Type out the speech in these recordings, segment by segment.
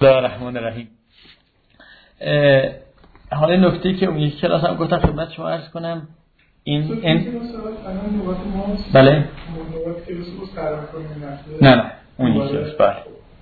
بسم الله الرحمن الرحیم. حالا نکته‌ای که اون یک کلاس هم گفتم خدمت شما عرض کنم این بله نه اون یک کلاس بله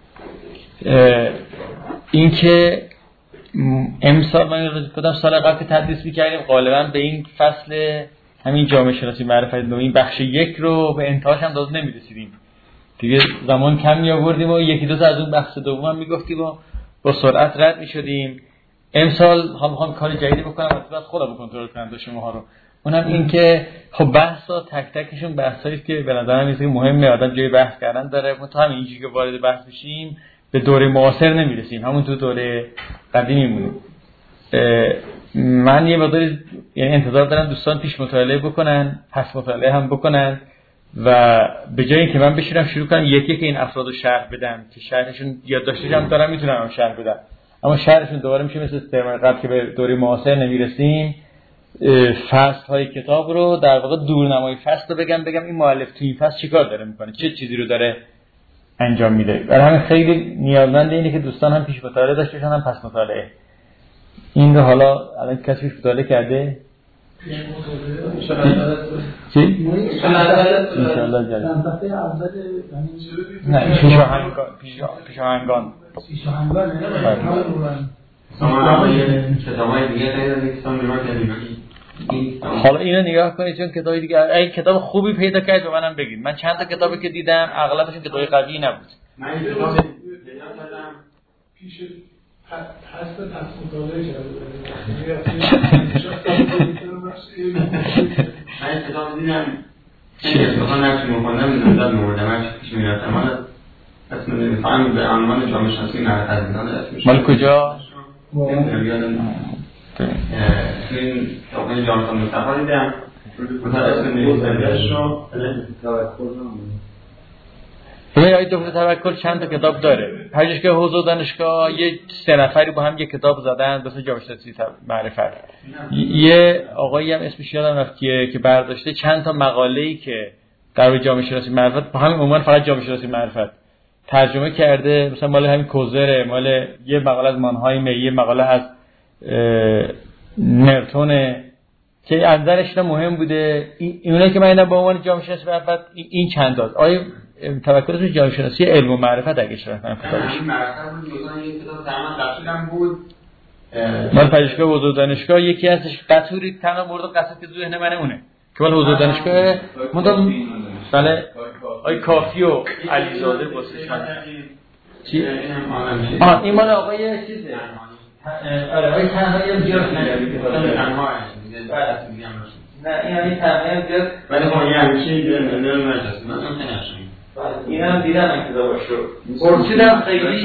این که امسال من گفتم سال قبل که تدریس می‌کردیم غالبا به این فصل همین جامعه شناسی معرفت نوعی بخش یک رو به انتهاش هم داز نمی‌رسیدیم دیگه، زمان کمی آوردیم و یکی دو تا از اون بخش دوم هم میگفتیم و با سرعت رد میشدیم. امسال میخوام کار جدیدی بکنم و بعد خودم کنترل کنم دو شماها رو. اونم این که خب بحثا تک تکشون بحثایی که به نظرم میاد مهمه، آدم جای بحث کردن داره. ما تو همین اینجوری که وارد بحث بشیم به دوره معاصر نمیرسیم، همون تو دوره قدیمی میمونیم. من یه مقدار یعنی انتظار دارم دوستان پیش مطالعه بکنن، پس مطالعه هم بکنن و به جای اینکه من بشینم شروع کنم یکی که این افراد رو شرح بدم که شرحشون یادداشتش هم دارم میتونم شرح بدم، اما شرحشون دوباره میشه مثل ترم قبل که به دوره معاصر نمیرسیم. فصل های کتاب رو در واقع دورنمای فصل رو بگم این مؤلف توی این فصل چیکار داره میکنه، چه چیزی رو داره انجام میده. برای همین خیلی نیازمند اینه که دوستان هم پیش مطالعه داشته باشن هم پس مطالعه. این رو حالا الان کسی پیش مطالعه کرده؟ چی؟ انشاءالله جلد نه پیشاهنگان حالا اینو نگاه کنید چون کتابی دیگه اگه کتاب خوبی پیدا کرد به منم بگید. من چند تا کتابی که دیدم اغلبشون کتابای قوی نبود. من این کتاب پیدا کردم پیش پس مطالعه کردم. من کتاب دیدم چه بخوام نقش می‌خوندم نظر می‌آوردم من پیش می‌رفتم. من اسم نمی‌فهمم به عنوان جامعه شناسی معرفت می‌کنم اسمش. مال کجا؟ نمی‌دونم یادم این کتاب جان مصطفی دیدم. مثلا اسم نویسنده‌اش رو ببین آقای دکتر توکل چند تا کتاب داره. پژوهشگاه حوزه دانشگاه یه سه نفری با هم یه کتاب زدن واسه جامعه شناسی معرفت. یه آقایی هم اسمش یادم رفت که برداشته چند تا مقاله‌ای که در جامعه شناسی معرفت با همین عنوان فقط جامعه شناسی معرفت ترجمه کرده. مثلا مال همین کوزر، مال یه مقاله از مانهایم، یه مقاله از نرتون که نظرش مهم بوده. اینایی که من اینا با عنوان جامعه شناسی معرفت این چند تاست. آیا توکلش جامعه شناسی علم و معرفت اگه شرح کنم کتابش معرفت بود یه کتاب تمام تفصیلم بود. مال پژوهشگاه حوزه دانشگاه یکی ازش قطوری تمام مورد قصد که ذهن من اونه که مال حوزه دانشگاه مدام بله آقای کافی و علیزاده واسه شما چی این مال آقای چیزه آره آقای تنهایی هم زیاد نگردید نه این همین تنهایی زیاد ولی خب یه همیشه نمیدونم نجاست من نشونیم این هم دیدم این کتاباش رو پرسیدم خیلی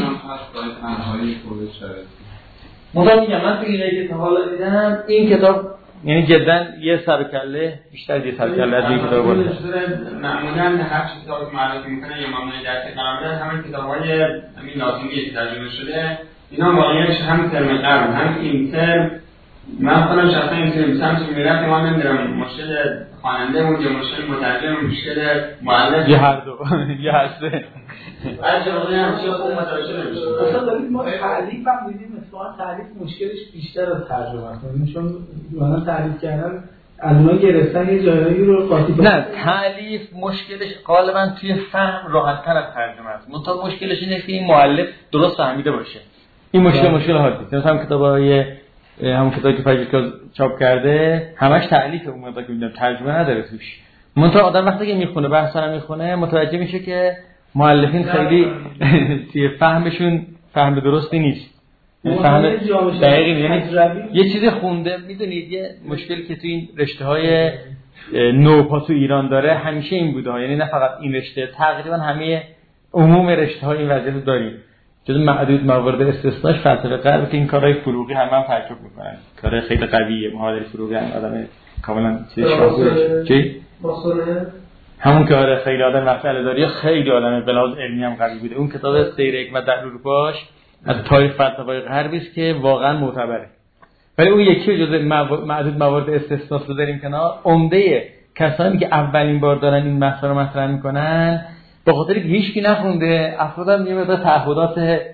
مدام میگم من تو اینایی که تا حالا دیدم این کتاب یعنی جدا یه سرکله بیشتر یه سرکله از این کتاب بود. معمولا هر چیزی که معرفی میکنه یا ممنوعه در کتاب همین کتاب‌های همین لازمی ترجمه شده اینا واقعیتش هم ترم قبل هم این ترم من خودم شخصا این ترم سمت میرم که من نمیدونم مشکل خواننده اون یا مشکل مترجم مشکل مؤلف یه هر دو یه هسته بعد واقعا هم چه خوب متوجه نمیشه. اصلا دارید ما تعریف هم دیدیم مثلا تعریف مشکلش بیشتر از ترجمه است. چون واقعا تعریف کردن از اونها گرفتن یه جایی رو قاطی نه تالیف مشکلش غالبا توی فهم راحت‌تر از ترجمه است. منتها مشکلش اینه که این مؤلف درست فهمیده باشه. این مشکل حادی. مثلا کتابای همون کتابی که پژوهشگاه چاپ کرده همش تالیف اون مقدار که می‌دونم ترجمه نداره توش. منتها آدم وقتی که میخونه بحثا رو میخونه متوجه میشه که مؤلفین خیلی توی فهمشون فهم درستی نیست. فهم دقیقی یعنی یه چیزی خونده میدونید یه مشکلی که توی این رشته‌های نوپا تو ایران داره همیشه این بوده، یعنی نه فقط این رشته تقریبا همه عموم رشته‌های این وضعیت داریم. جز معدود موارد استثناش فلسفه غرب که این کارهای فروغی هم تعجب می‌کنن. کار خیلی قویه محاضره فروغی هم آدم کاملا چیزش چی؟ همون که آره خیلی آدم مسئله داری خیلی آدم بلاز علمی هم قوی بوده. اون کتاب سیر حکمت در اروپاش از تاریخ فلسفه غربی است که واقعا معتبره. ولی اون یکی جزء معدود موارد استثناء رو داریم کنار. عمده کسانی که اولین بار دارن این مسئله رو مطرح میکنن به خاطر که هیچکی نخونده افراد هم یه مقدار تعهدات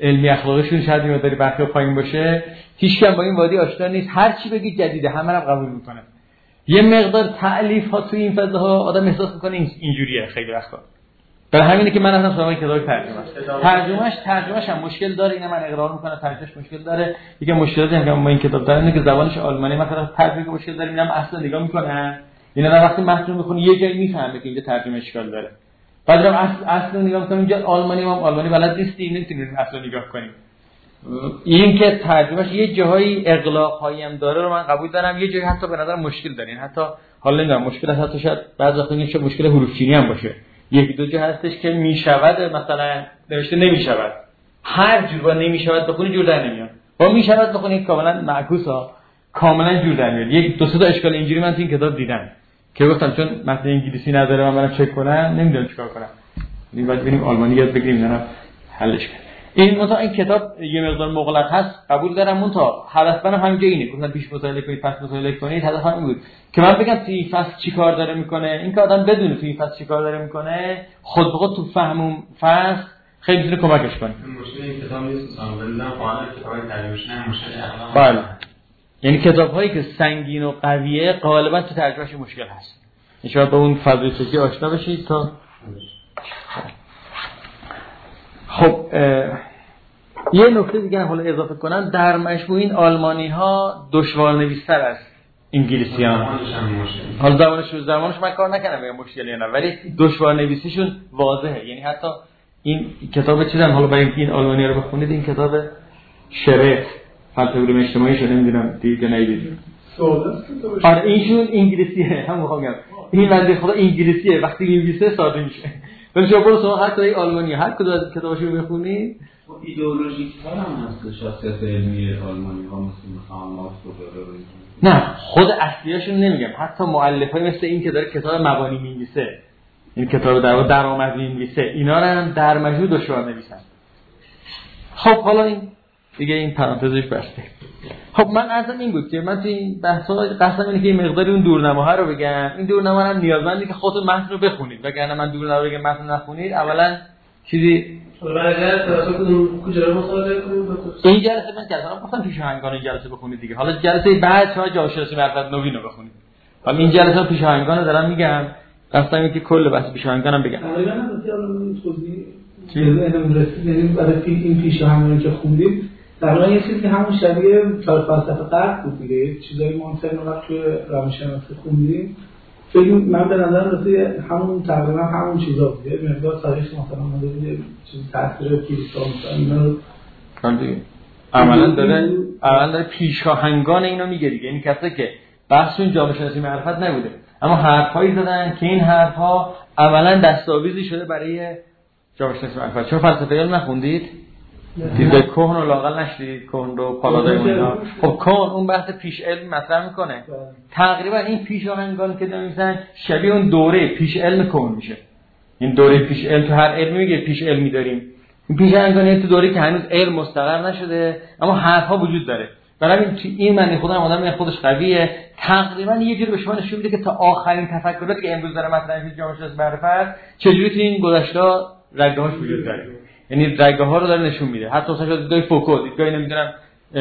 علمی اخلاقیشون شاید یه مقداری بخش پایین باشه، هیچ کم با این وادی آشنا نیست، هر چی بگید جدیده، همه رو قبول میکنه. یه مقدار تألیف ها توی این فضاها آدم احساس میکنه اینجوریه خیلی وقتا. برای همینه که من اصلا سراغ کتاب ترجمه‌اش هم مشکل داره، اینم من اقرار میکنم ترجمه‌اش مشکل داره. دیگه مشکلاتی هم که با این کتاب داره اینه که زبانش آلمانی مثلا ترجمه مشکل داره، اینم اصلا نگاه میکنن، اینا وقتی متن میخونه یه جایی میفهمه که اینجا ترجمه اشکال داره. بعد اصلا نگاه میکنم اینجا آلمانی بلد نیستیم، نمیتونیم اصلا نگاه کنیم. این که ترجمهش یه جاهایی اغلاق‌هایی هم داره رو من قبول دارم، یه جایی حتی به نظر مشکل داره. حتی حالا نمیدونم مشکل حتی شاید بعضی وقتا میشه مشکل حروف چینی هم باشه. یکی دو جا هستش که میشود مثلا نوشته نمیشود، هر جور با نمیشود بخونی جور در نمیاد، با میشود بخونی کاملا معکوسا کاملا جور در میاد. یک دو سه تا اشکال اینجوری من تو این کتاب دیدم که گفتم چون متن انگلیسی نداره من برام چک کنم نمیدونم چیکار کنم، این بعد بریم آلمانی یاد بگیریم نه حلش کنیم. این کتاب یه مقدار مغلق هست قبول دارم، منتها هدف من همینجا اینه، گفتم پیش مطالعه کنید پس مطالعه کنید، هدف من این بود که من بگم توی این فصل چیکار داره میکنه. این که آدم بدونه توی این فصل چیکار داره میکنه خود به خود تو فهم فصل خیلی میتونه کمکش کنه. مشکل این کتاب نیست مثلا قانون کتاب ترجمهش نه مشکل بله، یعنی کتاب‌هایی که سنگین و قویه غالبا تو ترجمهش مشکل هست. ان شاء الله با اون فضای فکری آشنا بشید تا خب یه نکته دیگه حالا اضافه کنم، در مجموع این آلمانی ها دشوار نویس‌تر از انگلیسی‌ها. حالا زبانش من کار نکردم بگم مشکلی نه، ولی دشوار نویسیشون واضحه. یعنی حتی این کتاب چیزم حالا برای این آلمانی رو بخونید، این کتاب شرف فلسفه علوم اجتماعی شده نمیدونم دیگه ندیدید. آره اینشون انگلیسیه، هم میخوام بگم این بنده خدا انگلیسیه، وقتی می‌نویسه ساده میشه. ولی شما برو سراغ حتی این آلمانی هر کدوم از کتاباشو بخونید ایدئولوژیک هم هست شخصیت علمی آلمانی ها مثلا مارکس رو داره. نه خود اصلیاشون نمیگم، حتی مؤلفای مثل این که داره کتاب مبانی می‌نویسه، این کتاب درآمد می‌نویسه، اینا رو هم در مجموع دشوار نویسن. خب حالا این دیگه این پرانتزش بسته. خب من ازم این بود که من تو این بحثا قصدم اینه که این مقداری اون دورنماها رو بگم. این دورنما هم نیازمنده که خودتون متن رو بخونید، وگرنه من دورنما رو بگم متن نخونید اولا چیزی کجا رو مطالعه کنیم. این جلسه من کردم گفتم پیش آهنگان این جلسه بخونید دیگه، حالا جلسه بعد شما جاوشناسی معرفت نوین رو بخونید. حالا این جلسه پیش آهنگان رو دارم میگم، قصدم اینه که کل بحث پیش آهنگانم بگم. تقریبا الان توضیح چیزی رسید، یعنی برای این پیش آهنگانی که خوندید در واقع یه چیزی که همون شبیه فلسفه غرب بود دیگه، چیزای مانتن رو توی روانشناسی خوندیم. فکر من به نظر رسید همون تقریبا همون چیزا بود، یه مقدار تاریخ مثلا اومده بود چیزی تاثیر کلیسا مثلا اینا رو دیگه عملاً داره پیشاهنگان اینو میگه دیگه. این کسایی که بحثشون جامعه شناسی معرفت نبوده اما حرفایی زدن که این حرفها عملاً دستاویزی شده برای جامعه شناسی معرفت. چون فلسفه علم نخوندید؟ دیگه کهن و لاقل نشدید، کهن رو پالادای اینا. خب کهن اون بحث پیش علم مطرح میکنه. تقریبا این پیشاهنگان که نمیزنن شبیه اون دوره پیش علم کهن میشه. این دوره پیش علم تو هر علمی میگه پیش علمی داریم. این پیشاهنگان تو دوره که هنوز علم مستقر نشده اما حرفا وجود داره. برای این معنی خودم آدم خودش قویه، تقریبا یه جوری به شما نشون میده که تا آخرین تفکراتی که امروز داره مطرح میشه جامعه شناسی معرفت چجوری تو این گذشته رگه‌هاش وجود داره. یعنی رگه‌ها رو داره نشون میده. حتی مثلا دیدگاه فوکو، دیدگاه نمیدونم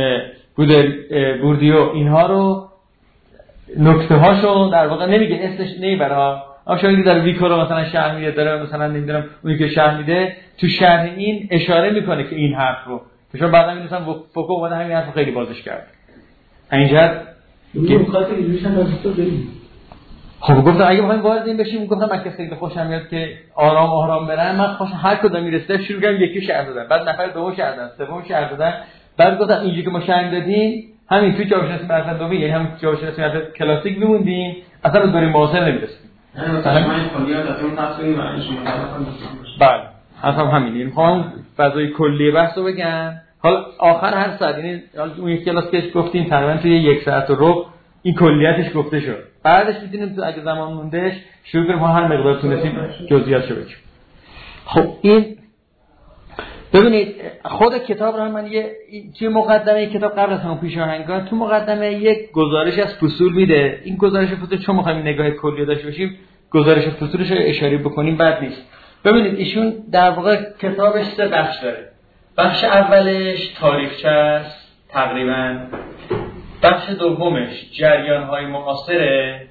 بوردیو، اینها رو نکته‌هاشو در واقع نمیگه، اسمش نمیبره. اما شما اگه در ویکو رو مثلا شرح میده، داره مثلا نمیدونم اونی که شرح میده تو شرح این اشاره میکنه که این حرف رو که شما بعدا میگن فوکو اومده همین حرفو خیلی بازش کرد. اینجا نکات اینجوریش هم واسه تو بریم. خب گفتم اگه بخوایم وارد این بشیم، گفتم من که خیلی خوشم میاد که آرام برم، من خوش هر کدوم میرسه شروع کردم یکی شرح دادن، بعد نفر دوم شرح دادن، سوم شرح دادن، بعد گفتم اینجوری که ما شرح دادیم همین توی جامعه شناسی معرفت دومی، یعنی هم جامعه شناسی معرفت کلاسیک میموندیم، اصلا به دوره معاصر نمیرسیم. مثلا من کلیات از اون تصویر برای شما بله اصلا همین. یعنی میخوام فضای کلی بحثو بگم. حالا آخر هر ساعت، یعنی اون یک کلاس که گفتیم تقریبا توی 1 ساعت و ربع این کلیتش گفته شد. بعدش می‌دونیم تو اگه زمان موندهش شروع کنیم هر مقدار تونستیم جزئیاتشو بگیم. خب این ببینید خود کتاب رو من یه توی مقدمه کتاب قبل از همون پیشاهنگان تو مقدمه یک گزارش از فصول میده. این گزارش فصول چون می‌خوایم نگاه کلی داشته باشیم گزارش فصولش رو اشاره بکنیم بعد نیست. ببینید ایشون در واقع کتابش 3 بخش داره. بخش اولش تاریخچه است تقریبا، بخش دومش جریان‌های معاصره،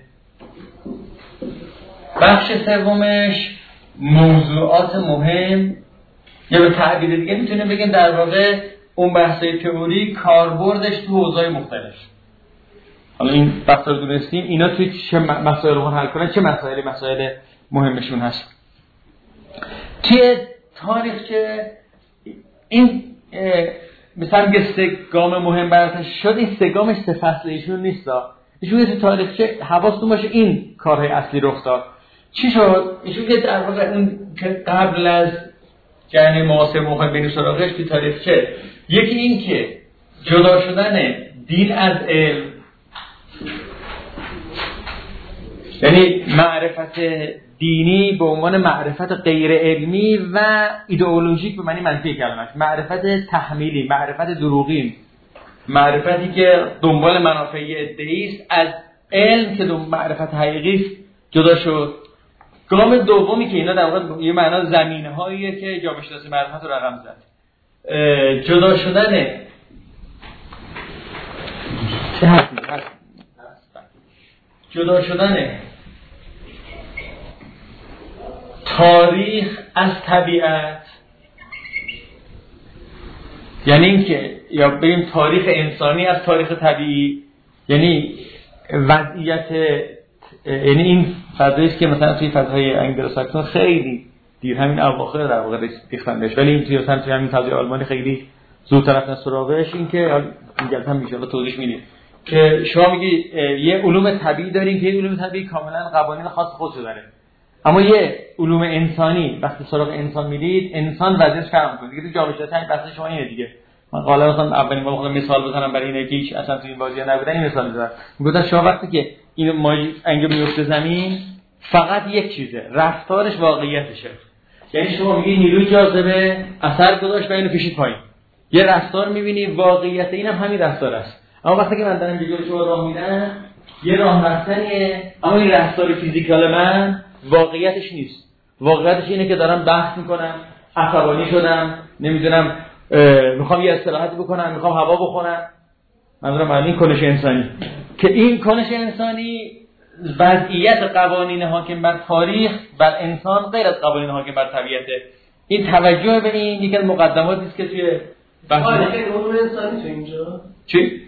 بخش سومش موضوعات مهم، یا به تعبیر دیگه میتونیم بگیم در واقع اون بحثای تئوری کاربردش تو حوزه‌های مختلف. حالا این بحثا رو دونستیم اینا توی چه مسائل رو حل کنن، چه مسائل مهمشون هست. توی تاریخچه این مثلا که 3 گام مهم براتون شد، این 3 گامش 3 فصل ایشون نیستا. ایشون تو تاریخچه حواستون باشه این کارهای اصلی رخ داد. چی شد؟ ایشون که در واقع اون که قبل از جریان معاصر مهم بین سراغش تو تاریخچه، یکی این که جدا شدن دین از علم، یعنی معرفت دینی به عنوان معرفت غیر علمی و ایدئولوژیک به معنی منفی کلمش، معرفت تحمیلی، معرفت دروغین، معرفتی که دنبال منافع ادعی است، از علم که معرفت حقیقی است جدا شد. گام دومی که اینا در واقع یه معنا زمینه‌هاییه که جامعه شناسی معرفت رو رقم زد، جدا شدن جدا شدن تاریخ از طبیعت، یعنی اینکه یا بگیم تاریخ انسانی از تاریخ طبیعی، یعنی وضعیت، یعنی این فضایی است که مثلا توی فضای انگلوساکسون خیلی دیر همین اواخر در واقع ریختندش، ولی این توی همین فضای آلمانی خیلی زودتر رفتن سراغش. این که اینجا هم میشه توضیح میدیم که شما میگی یه علوم طبیعی داریم که علوم طبیعی کاملا قوانین خاص خودشو داره، اما یه علوم انسانی وقتی سراغ انسان میرید انسان وضعیتش فرق میکنه دیگه. تو جامعه شناسی همین بحث شما اینه دیگه. من قالا مثلا اولین بار خودم مثال بزنم برای اینه که هیچ اصلا تو این بازی نبودن، این مثال میزنم. میگفتن شما وقتی که این ماژیک انگل میفته زمین فقط یک چیزه، رفتارش واقعیتشه. یعنی شما میگی نیروی جاذبه اثر گذاشت و اینو کشید پایین، یه رفتار میبینی، واقعیت اینم همین رفتار است. اما وقتی که من دارم به جلوی شما راه میرم یه راه رفتنیه، اما این رفتار فیزیکال من واقعیتش نیست. واقعیتش اینه که دارم بحث میکنم، عصبانی شدم، نمیدونم میخوام یه استراحت بکنم، میخوام هوا بخورم. منظورم این کنش انسانی که این کنش انسانی وضعیت قوانین حاکم بر تاریخ بر انسان غیر از قوانین حاکم بر طبیعته. این توجه به این یکی از مقدماتی است که توی تاریخ علوم انسانی تو اینجا چی؟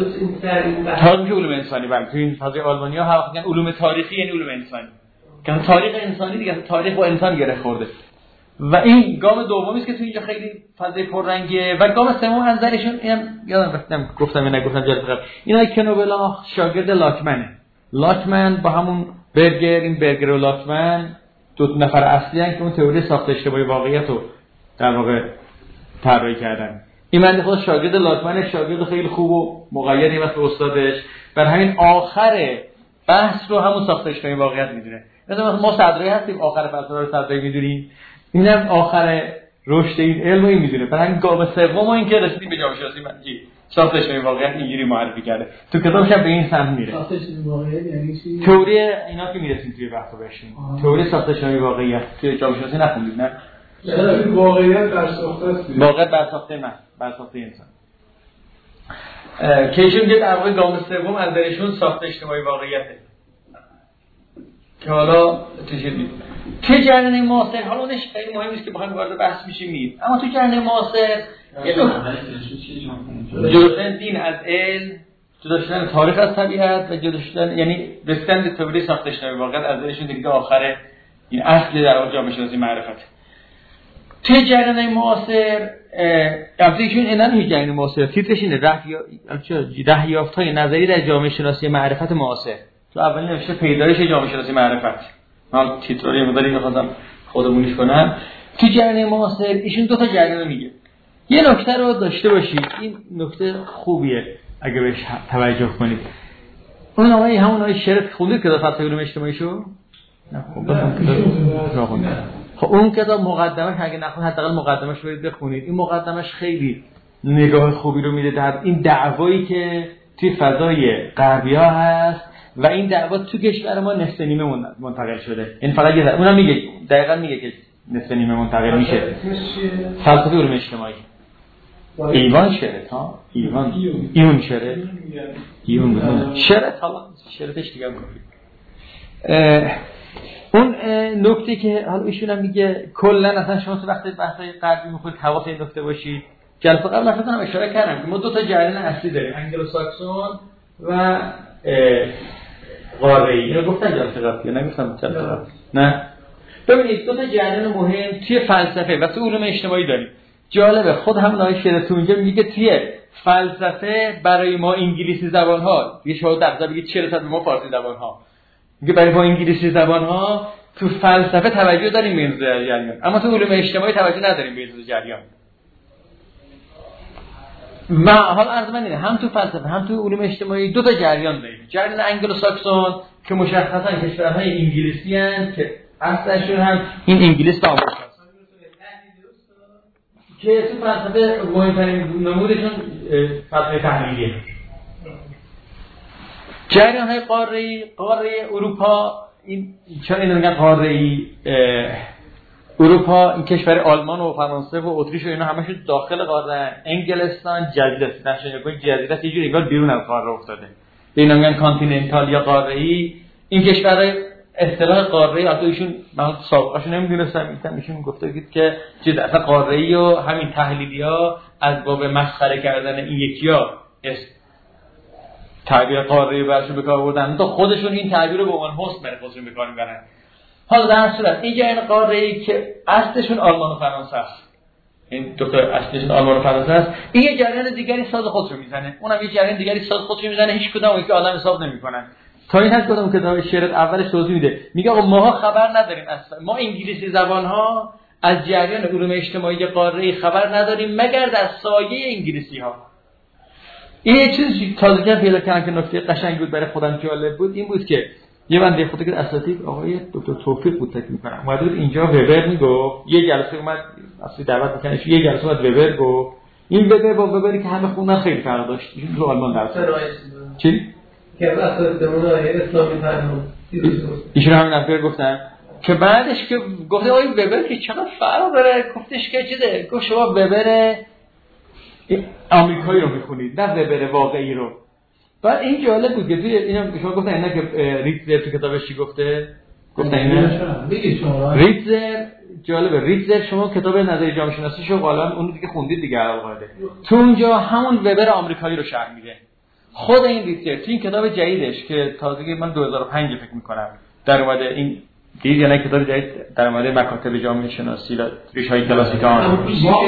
تاریخ علوم انسانی بله. تو این فضای آلمانی‌ها هر وقت میگن علوم تاریخی یعنی علوم انسانی، که تاریخ انسانی دیگه تاریخ با انسان گره خورده. و این گام دومی است که تو اینجا خیلی فضای پررنگه. و گام سوم انظرشون اینم یادم رفتم گفتم یا نگفتم جلسه قبل، اینا کنوبلا شاگرد لاکمنه. لاکمن با همون برگر، این برگر و لاکمن دو نفر اصلی هستن که اون تئوری ساخت اشتباهی واقعیت رو در واقع طراحی کردن. این بنده خدا شاگرد لاکمن، شاگرد خیلی خوب و مقیدی واسه استادش، بر همین آخر بحث رو همون ساخت اشتباهی واقعیت میدونه. مثلا ما صدرایی هستیم آخر فلسفه رو صدرایی میدونیم، اینم آخر رشد این علم رو میدونه. برای گام سوم این که رسیدیم به جامعه شناسی منطقی ساخت اشتباهی واقعیت اینجوری معرفی کرده. تو کتابش هم به این سمت میره. ساخت اشتباهی واقعیت یعنی چی؟ تئوری اینا که میرسیم توی بحثو بشیم. تئوری ساخت اشتباهی واقعیت توی جامعه شناسی نخوندید نه؟ چرا واقعیت بر ساخته است؟ واقعیت بر ساخته من، بر ساخته انسان. که ایشون که در واقع گام سوم از درشون ساخت اجتماعی واقعیته که حالا تو جریان معاصر حالا اونش خیلی مهم نیست که بخوایم وارد بحث میشیم، اما تو جریان معاصر جدا شدن دین از علم، جدا شدن تاریخ از طبیعت و جدا شدن یعنی رسیدن به تئوری ساخت اجتماعی واقعیت از درشون دیگه آخر این اصل در واقع جامعه شناسی معرفت. توی جریان معاصر افزایشون اینا هیچ جریان معاصر تیترش اینه رهیافت‌های نظری در جامعه شناسی معرفت معاصر. تو اول نوشته پیدایش جامعه شناسی معرفت. من تیتری مدلی می‌خواستم خودمونیش کنم. توی جریان معاصر ایشون دو تا جریان میگه. یه نکته رو داشته باشید، این نکته خوبیه اگه بهش توجه کنید. اون آقای همون آقای شرط خوندید که فلسفه علوم اجتماعی شو؟ نه خوندم. خب اون کتاب مقدمش اگه نخونید حداقل مقدمش رو بخونید. این مقدمش خیلی نگاه خوبی رو میده در این دعوایی که توی فضای غربی‌ها هست و این دعوا تو کشور ما نصف نیمه منتقل شده. این فقط اونم میگه دقیقاً میگه که نصف نیمه منتقل میشه. فلسفه علوم اجتماعی ایوان شرط ها ایون شرط شرط حالا شرطش دیگه کافی. اون نکته که حالا ایشون هم میگه کلا اصلا شما تو وقتی بحثای غربی میخورید حواس این نکته باشید. جلسه قبل مثلا اشاره کردم که ما دو تا جریان اصلی داریم، انگلو ساکسون و قاره‌ای. اینو گفتم جلسه قبل یا نگفتم جلسه قبل؟ نه. ببینید دو تا جریان مهم توی فلسفه و توی علوم اجتماعی داریم. جالبه خود هم نای شرط اونجا میگه توی فلسفه برای ما انگلیسی زبان‌ها، یه شما در بگید 40% ما فارسی زبان‌ها. میگه برای ما انگلیسی زبان‌ها تو فلسفه توجه داریم به این جریان، اما تو علوم اجتماعی توجه نداریم به این جریان. و حالا عرض من اینه هم تو فلسفه هم تو علوم اجتماعی دو تا جریان داریم. جریان انگلو ساکسون که مشخصاً کشورهای انگلیسی هستند که اصلشون هم این انگلیس تا آمریکا که تو فلسفه مهمترین نمودشون فلسفه تحلیلیه. جریان های قاره اروپا، این چرا اینو میگن قاره اروپا، این کشور آلمان و فرانسه و اتریش و اینا همشون داخل قاره، انگلستان جزیره است، جزیره یه جوری انگار بیرون از قاره افتاده، اینا میگن کانتیننتال یا قاره‌ای. این کشورهای اصطلاح قاره‌ای البته ایشون من سابقه‌اشو نمیدونستم، ایشون گفته بود که چیز اصلا قاره‌ای و همین تحلیلی‌ها از باب مسخره کردن این یکی‌ها تعبیر قاره‌ای براشو به کار بردن تا خودشون این تعبیر رو به عنوان حسن برای خودشون به کار میبرن. حالا در صورت این جریان قاره‌ای که اصلشون آلمان و فرانسه است، این دو تا اصلشون آلمان و فرانسه است، این یه جریان دیگری ساز خودشو میزنه، اونم یه جریان دیگری ساز خودشو میزنه، هیچ کدوم که آدم حساب نمیکنن. تا این حد کدوم کتاب شرط اولش توضیح میده، میگه آقا ماها خبر نداریم اصلا، ما انگلیسی زبان‌ها از جریان علوم اجتماعی قاره‌ای خبر نداریم مگر در سایه انگلیسی‌ها. این یه چیزی تازگی پیدا کردم که نکته قشنگ بود برای خودم جالب بود، این بود که یه بنده خدا که اساتید آقای دکتر توفیق بود تک می‌کنم اومد بود اینجا وبر میگفت، یه جلسه اومد اصلی دعوت می‌کنه، یه جلسه اومد وبر گفت، این وبر با وبری که همه خوندن خیلی فرق داشت. این تو آلمان درس چی که اساتیدمون اسلامی فرهنگ ایشون همین نفر گفتن که بعدش که گفته آقای وبر که چقدر فرق داره، گفتش که چیزه، گفت شما وبر آمریکایی رو می‌خونید نه وبر واقعی رو. بعد این جالب بود که توی اینا شما گفتن اینا که ریتزر تو کتابش چی گفته اینا بگید شما ریتزر جالبه، ریتزر شما کتاب نظریه جامعه شناسی شو غالبا اون دیگه خوندید دیگه البته، تو اونجا همون وبر آمریکایی رو شرح میده. خود این ریتزر تو این کتاب جدیدش که تازگی من 2005 فکر می‌کنم در اومده، این دید یعنی کتاب جدید در مورد مکاتب جامعه شناسی و ریش‌های کلاسیک آن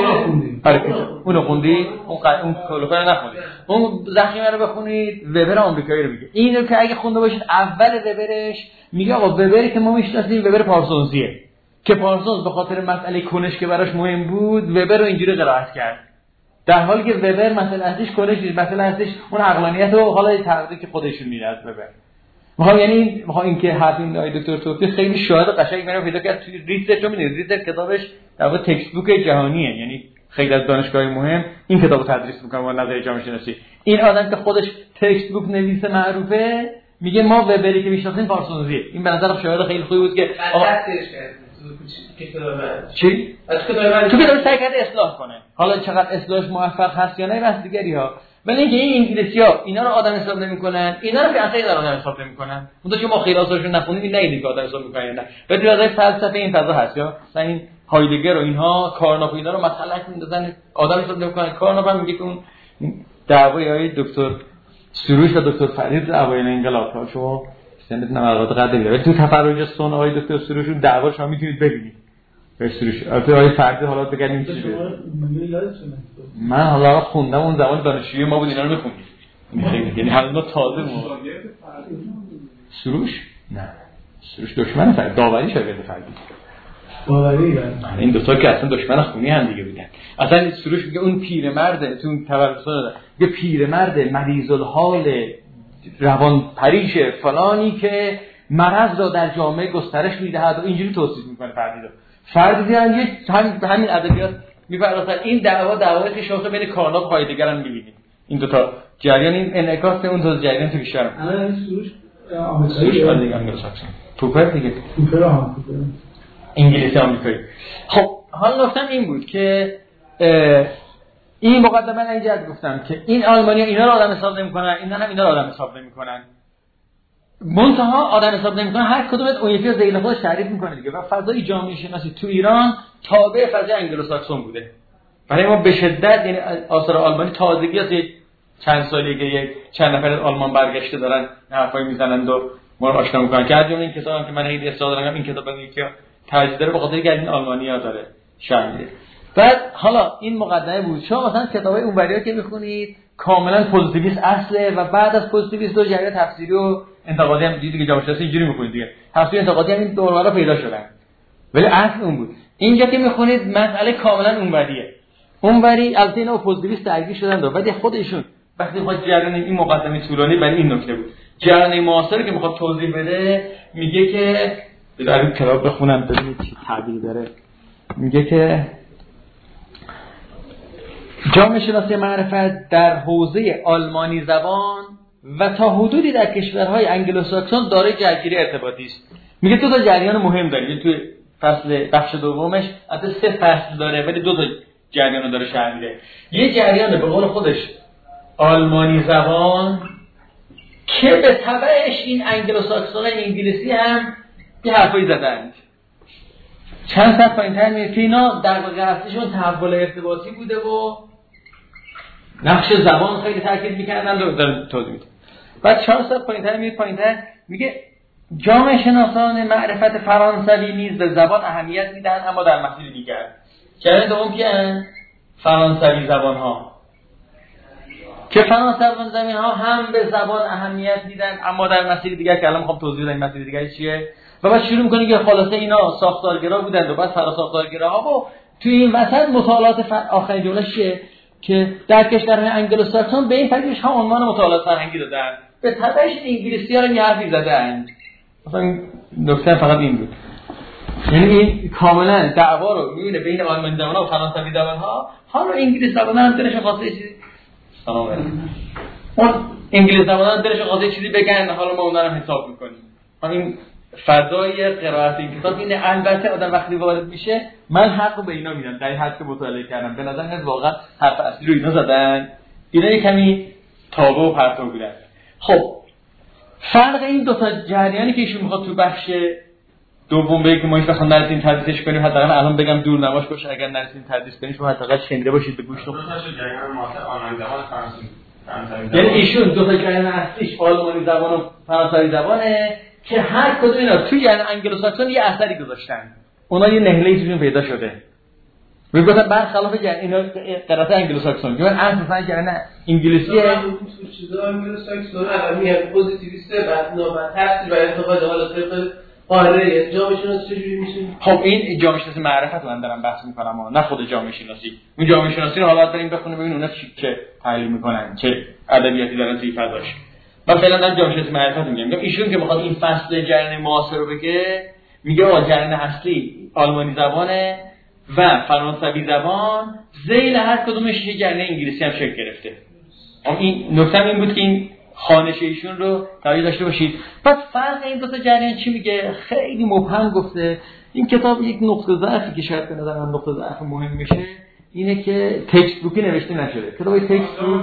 اونو خوندید، اون کلوکا نخوندید، اون زخیمه رو بخونید، وبر آمریکایی رو میگه. اینو که اگه خونده باشید اول وبرش میگه آقا وبری که ما میشناسیم وبر پارسونزیه که پارسونز به خاطر مسئله کنش که براش مهم بود وبر رو اینجوری قرائت کرد، در حالی که وبر مثلا ازش کنش نیست، مثلا ازش اون عقلانیت و حالا تقریبی که خودشون میده از وبر. یعنی این که حرفین آقای دکتر توفیق خیلی شاهد قشنگ میره پیدا کرد توی ریتزر. چون می‌بینید ریتزر کتابش در واقع تکست بوک جهانیه، یعنی خیلی از دانشگاه‌های مهم این کتابو تدریس می‌کنن با نظریه جامعه شناسی. این آدم که خودش تکست بوک نویس معروفه میگه ما وبری که میشناسیم پارسونزیه. این به نظر شاهد خیلی خوبی بود که چی؟ تو کتاب سعی کرده اصلاح کنه. حالا چقدر اصلاحش موفق هست یا نه بحث دیگری ها. ولی اینکه این انگلیسی‌ها اینا رو آدم حساب نمی‌کنن، اینا رو که اصلا آدم حساب نمی‌کنن. اونجا که ما خیلی آثارشون نخونیم این نمی‌دونیم که آدم حساب می‌کنن نه. ولی در فلسفه این فضا هست یا مثلا این هایدگر و اینها کارناف اینا رو مطلق می‌ندازن، آدم حساب نمی‌کنن. کارناف هم میگه که اون دعوای های دکتر سروش و دکتر فرید اوایل انقلاب ها شما سنت نمرات قدر می‌داره. تو تفرج سن آقای دکتر سروش اون دعواش هم می‌تونید ببینید. سروش البته آقای فرید حالا بگیم چی من حالا خوندم اون زمان دانشجوی ما بود اینا رو می‌خوندیم، یعنی هنوز ما تازه سروش نه سروش دشمن فرید، داوری شاگرد فرید داوری این دو تا که اصلا دشمن خونی هم دیگه بودن. اصلا سروش میگه اون پیرمرد تو تولد داده یه پیرمرد مریض الحال روان پریش فلانی که مرض را در جامعه گسترش میدهد و اینجوری توصیف میکنه فردی یه همین ادبیات میپردازن. این دعوایی که شما بین کارناف و هایدگر هم می‌بینید، این دو تا جریان این انعکاس اون دو جریان تو بیشتر الان سروش آمریکایی دیگه انگلوساکسون توپر دیگه توپر انگلیسی آمریکایی. خب حالا نکتم این بود که این مقدمه من اینجا گفتم که این آلمانی‌ها اینا رو آدم حساب نمی‌کنن، اینا هم اینا رو آدم حساب نمی‌کنن. منتها آدم حساب نمی‌کنن، هر کدوم اون یکی رو ذیل خودش تعریف می‌کنه دیگه. و فضای جامعه شناسی تو ایران تابع فضای انگلوساکسون بوده. برای ما به شدت یعنی آثار آلمانی تازگی از چند سالیه چند نفر از آلمان برگشته دارن حرفای میزنند و ما رو آشنا می‌کنن. که از جمله این کتابم که من خیلی اصرار دارم این کتاب بگم که تاجر داره به خاطر اینکه این آلمانی‌ها داره شامل. بعد حالا این مقدمه بود. شما مثلا کتابای اونوریا که می‌خونید کاملا پوزیتیویست اصله و بعد از پوزیتیویست دو جریان تفسیری و انتقادی هم دیگه جامعه شناسی اینجوری می‌خونید دیگه. تفسیر انتقادی هم این دوره‌ها پیدا شدن. ولی اصل اون بود. اینجا که می‌خونید مسئله کاملا اونوریه. اونوری البته اینا پوزیتیویست درگیر شدن ولی خودشون وقتی خود جریان این مقدمه طولانی برای این نکته بود. جریان معاصر که میخواد توضیح بده میگه که در این کتاب بخونم ببینید چی تعبیر داره. میگه که جامعه شناسی معرفت در حوزه آلمانی زبان و تا حدودی در کشورهای انگلوساکسون دارای جهتگیری ارتباطی است. میگه دو تا جریان مهم داره. توی فصل بخش دومش البته 3 فصل داره ولی 2 تا جریان داره شرح میده. یه جریان به قول خودش آلمانی زبان که به تبعش این انگلوساکسون انگلیسی هم یه حرفایی زدند. چند صد پایین‌تر میره که اینا در واقع اصلیشون تحول ارتباطی بوده و نقش زبان خیلی تاکید می‌کردن و دارن توضیح میدن. بعد 400 پایین‌تر میگه جامعه شناسان معرفت فرانسوی نیز به زبان اهمیت میدن اما در مسیر دیگر. جریان دوم کیه؟ فرانسوی زبان‌ها که فرانسوی زبان‌ها هم به زبان اهمیت میدن اما در مسیر دیگر که الان میخوام توضیح بدم این مسیر دیگر چیه. و بعد شروع می‌کنه که خلاصه اینا ساختارگرا بودن و بعد فراساختارگراها و توی این وسط مطالعات آخرین جمله‌ش چیه که در کشورهای انگلوساکسون به این پدیدش ها عنوان مطالعات فرهنگی دادن. به تبعش انگلیسی‌ها رو یه حرفی زدن. مثلا نکته فقط این بود. یعنی این کاملا دعوا رو می‌بینه بین آلمانی زبان‌ها و فرانسوی زبان‌ها. حالا انگلیسی زبان‌ها هم دلش خواسته چیزی سلام علیکم. اون انگلیسی زبان‌ها دلش خواسته چیزی بگن حالا ما اونها رو حساب می‌کنیم. این فضای قرائت این کتاب اینه. البته آدم وقتی وارد میشه من حق به اینا میدم در این حد که مطالعه کردم به نظر میاد واقعا حرف اصلی رو اینا زدن. اینا یه کمی تابع و پرتو بودن. خب فرق این دو تا جریانی که ایشون میخواد تو بخش دوم بگه که ما هیچ وقت نرسیم تدریسش کنیم حداقل الان بگم دور نماش باشه اگر نرسیم تدریس کنیم شما حداقل شنیده باشید به گوشتون. دو تاشو جریان معاصر آلمانی زبان فرانسوی. یعنی ایشون دو تا جریان اصلیش آلمانی زبان و فرانسوی زبانه که هر کدوم اینا توی یعنی انگلوساکسون یه اثری گذاشتن. اونا یه نهله‌ای توشون پیدا شده. میگفتن برخلاف اینا قرائت انگلوساکسون که اصلا مثلا جریان انگلیسیه چیزا انگلوساکسون علامی پوزیتیویست بعد تفسیر و انتقاد حالا طبق قاره جامعه شناسی چجوری میشه؟ خب این جامعه شناسی معرفت من دارم بحث میکنم نه خود جامعه شناسی. اون جامعه شناسی رو حالا داریم بخونه ببین اونا چه تحلیل میکنن چه ادبیاتی دارن توی فضاش. من فعلا دارم جامعه شناسی معرفت میگم. ایشون که میخواد این فصل جریان معاصر رو بگه میگه جریان اصلی آلمانی زبانه و فرانسوی زبان ذیل هر کدومش یه جریان انگلیسی هم شکل گرفته. این نکته این بود که این خانش ایشون رو توجه داشته باشید. پس فرق این دو تا جریان چی میگه؟ خیلی مبهم گفته. این کتاب یک نقطه ضعفی که شاید به نظر من نقطه ضعف مهم میشه اینه که تکست بوکی نوشته نشده. کتاب تکست بوک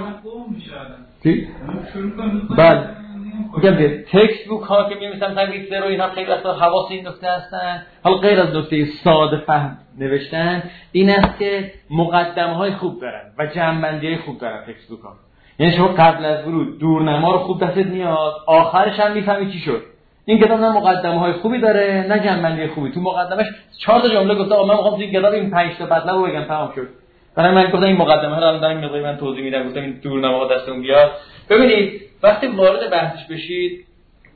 بله میگم تکست بوک ها که می‌نویسن تنگیسته رو اینا خیلی وقتا حواس این نکته هستن. حالا غیر از نکته ساده فهم نوشتن این است که مقدمه‌های خوب دارن و جمع‌بندی‌های خوب دارن تکست بوک ها. یعنی شما قبل از ورود دورنما رو خوب دستت میاد آخرش هم میفهمی چی شد. این کتاب نه مقدمه‌های خوبی داره نه جمع‌بندی خوبی. تو مقدمش 4 تا جمله گفته من می‌خوام تو این کتاب این 5 تا مطلب رو بگم تمام شد. برای من گفتم این مقدمه رو الان دارم مقداری من توضیح میدم گفتم این دورنما دستتون بیاد. ببینید وقتی وارد بحثش بشید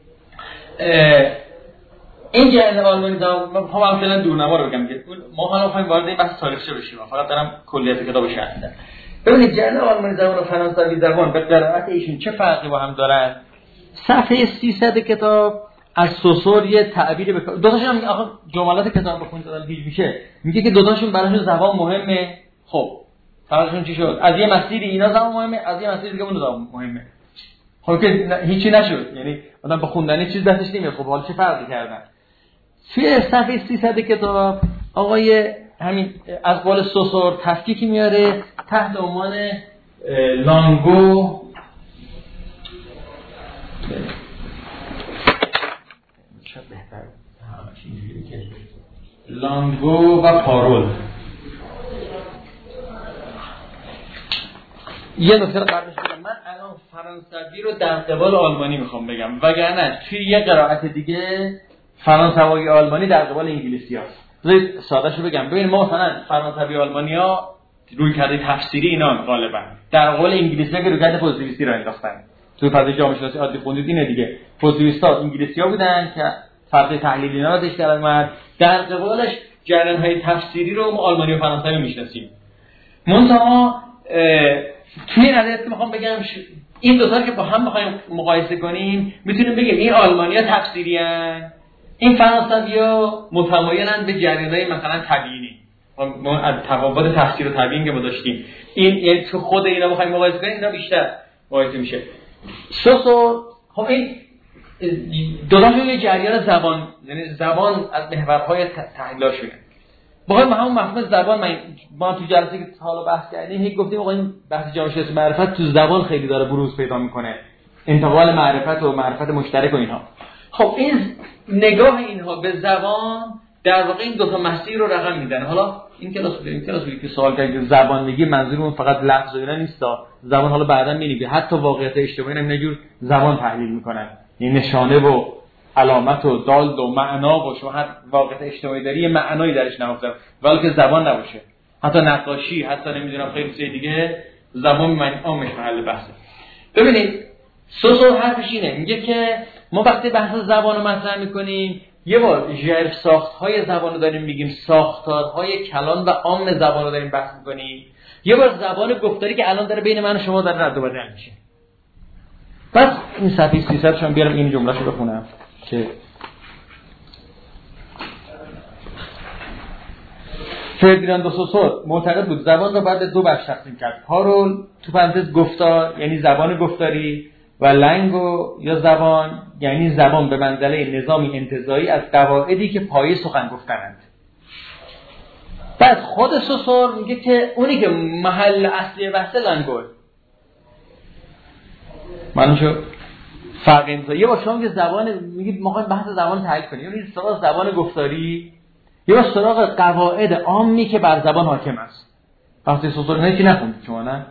این جریان آلمانی زبان ما مثلا دورنما رو بگم که ما حالا می‌خوایم وارد این بحث تاریخچه بشیم. فقط دارم کلیت کتابو شرح میدم. ببینید جریان آلمانی زبان و فرانسوی زبان به قرائت ایشون چه فرقی با هم دارن. صفحه 300 کتاب از سوسور یه تعبیر به دو تاشون میگه آخه جملات کتاب بخونید تا گیج میشه. میگه که دو تاشون براشون زبان مهمه. خب فرقشون چی شد؟ از یه مسیری اینا زبان مهمه از یه مسیری دیگه اون زبان مهمه. خب که هیچی نشد. یعنی آدم به خوندن چیز دستش نمیاد. خب حالا چه فرقی کردن؟ توی صفحه 300 کتاب آقای همین از قول سوسور تفکیکی میاره تحت عنوان لانگو چه بهتر لانگو و پارول. یه نکته قبلش بگم، من الان فرانسوی رو در قبال آلمانی میخوام بگم، وگرنه توی یه قرائت دیگه فرانسوی آلمانی در قبال انگلیسی هست. بذارید ساده شو بگم، ببین ما مثلا فرانسوی آلمانی ها روی کرده تفسیری اینا غالبا در قبال انگلیسی ها که روی کرده پوزیتیویستی را انداختن. توی فضای جامعه شناسی عادی خوندید اینه دیگه، پوزیتیویستا انگلیسی ها بودن که فرق تحلیلی اینا ازش در اومد، در قبالش جریان های تفسیری رو ما آلمانی و فرانسوی میشناسیم. منتها توی این حالت که میخوام بگم این دو تا که با هم بخوایم مقایسه کنیم میتونیم بگیم این آلمانی‌ها تفسیریان، این فرانسوی‌ها متمایلن به جریان‌های مثلا تبیینی. ما از تفاوت تفسیر و تبیین که ما داشتیم، این یعنی تو خود اینا بخوایم مقایسه کنیم اینا بیشتر مقایسه میشه. سوسو خب این دو تا یه جریان زبان، یعنی زبان از محورهای تحلیل‌شونه. بخوایم همون مفهوم زبان ما تو جلسه که حالا بحث کردیم هی گفتیم آقا این بحث جامعه شناسی معرفت تو زبان خیلی داره بروز پیدا میکنه، انتقال معرفت و معرفت مشترک و اینها. خب این نگاه اینها به زبان در واقع این دو تا مسیر رو رقم میدن. حالا این کلاس که سوال کردید زبان میگی منظورمون فقط لفظ و اینا نیست، زبان حالا بعدا میبینید حتی واقعیت اجتماعی هم اینجور زبان تحلیل میکنن، این نشانه و علامت و دال و معنا و شما هر واقعیت اجتماعی داری یه معنایی درش نهفته ولی که زبان نباشه، حتی نقاشی، حتی نمیدونم خیلی چیز دیگه زبان معنی عامش محل بحثه. ببینید سوسو حرفش اینه، میگه که ما وقتی بحث زبان رو مطرح میکنیم یه بار ژرف ساخت‌های زبان رو داریم میگیم، ساختارهای کلان و عام زبان رو داریم بحث میکنیم، یه بار زبان گفتاری که الان داره بین من و شما داره رد و بدل میشه. بعد این صفحه 300 شون بیارم این جمله‌شو بخونم که فردیناندو سوسور معتقد بود زبان رو باید دو بخش تقسیم کرد، پارول تو پرانتز گفتار یعنی زبان گفتاری و لنگو یا زبان یعنی زبان به منزله نظامی انتزاعی از قواعدی که پایه سخن گفتنند. بعد خود سوسور میگه که اونی که محل اصلی بحث لنگوه منشو فرق انتزاعی. یه با شما که زبان میگید ما بحث زبان تحلیل کنیم، یعنی سراغ زبان گفتاری یا سراغ قواعد عامی که بر زبان حاکم است. وقتی سوسور نه چی نخوند شما نه؟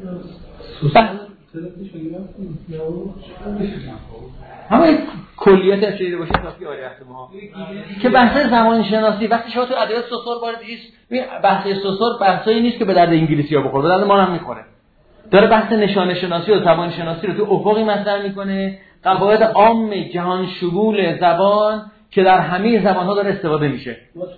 همه کلیت شده باشه کافی آره ما که بحث زبان شناسی وقتی شما تو ادبیات سوسور واردید بحث سوسور بحثی نیست که به درد انگلیسی‌ها بخوره، به درد ما هم میخوره. داره بحث نشانه شناسی و زبان شناسی رو تو افقی مطرح میکنه، قواعد عام جهان شمول زبان که در همه زبان‌ها داره استفاده میشه.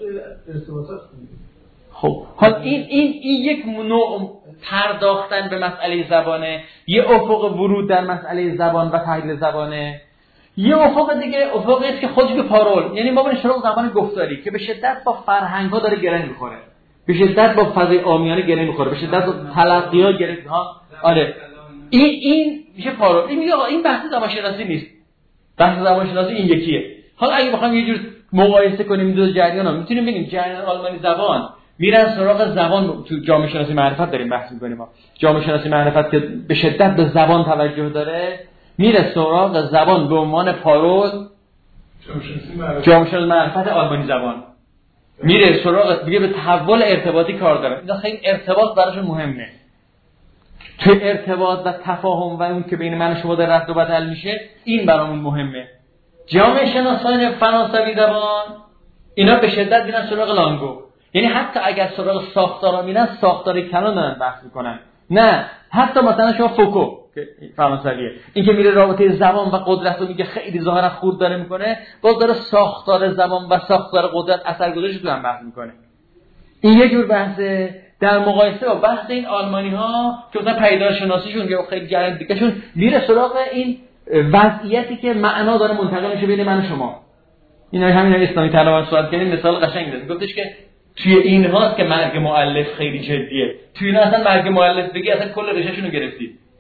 خب حالا این یک نوع پرداختن به مسئله زبانه، یه افق ورود در مسئله زبان و تحلیل زبانه. یه افق دیگه افقی است که خودش به پارول، یعنی ما بریم سراغ زبان گفتاری که به شدت با فرهنگ‌ها داره گره می‌خوره، به شدت با فضای عامیانه گره می‌خوره، به شدت با تلقی‌ها گره ها. آره این میشه پارول. این میگه آقا این بحث زبان شناسی نیست، بحث زبان شناسی این یکیه. حالا اگه بخوام یه جور مقایسه کنیم این دو جریانا میتونیم بگیم جریان آلمانی زبان میرن سراغ زبان، تو جامعه شناسی معرفت داریم بحث می‌کنیم ما، جامعه شناسی معرفت که به شدت به زبان توجه داره میره سراغ زبان به عنوان پارول. جامعه شناسی معرفت آلمانی زبان میره سراغ میگه به تحول ارتباطی کار داره. اینا خیلی ارتباط براشون مهمه، تو ارتباط و تفاهم و اون که بین من و شما در رد و بدل میشه این برامون مهمه. جامعه شناسان فرانسوی زبان اینا به شدت میرن سراغ لانگو، یعنی حتی اگر سراغ ساختارا میرن ساختار کلان دارن بحث میکنن، نه حتی مثلا شما فوکو که فرانسویه این که میره رابطه زبان و قدرت رو میگه خیلی ظاهرا خود داره میکنه، باز داره ساختار زبان و ساختار قدرت اثرگذاریش رو هم بحث میکنه. این یه جور بحثه در مقایسه با بحث این آلمانی ها که مثلا پیدار شناسیشون که خیلی جریان دیگهشون میره سراغ این وضعیتی که معنا داره منتقل میشه بین من و شما. اینا همین اسلامی طلبان سوال کردن مثال قشنگ داد، گفتش که توی این هاست که مرگ مؤلف خیلی جدیه، توی اینا اصلا مرگ مؤلف بگی اصلا کل ریشه‌شون رو گرفتید.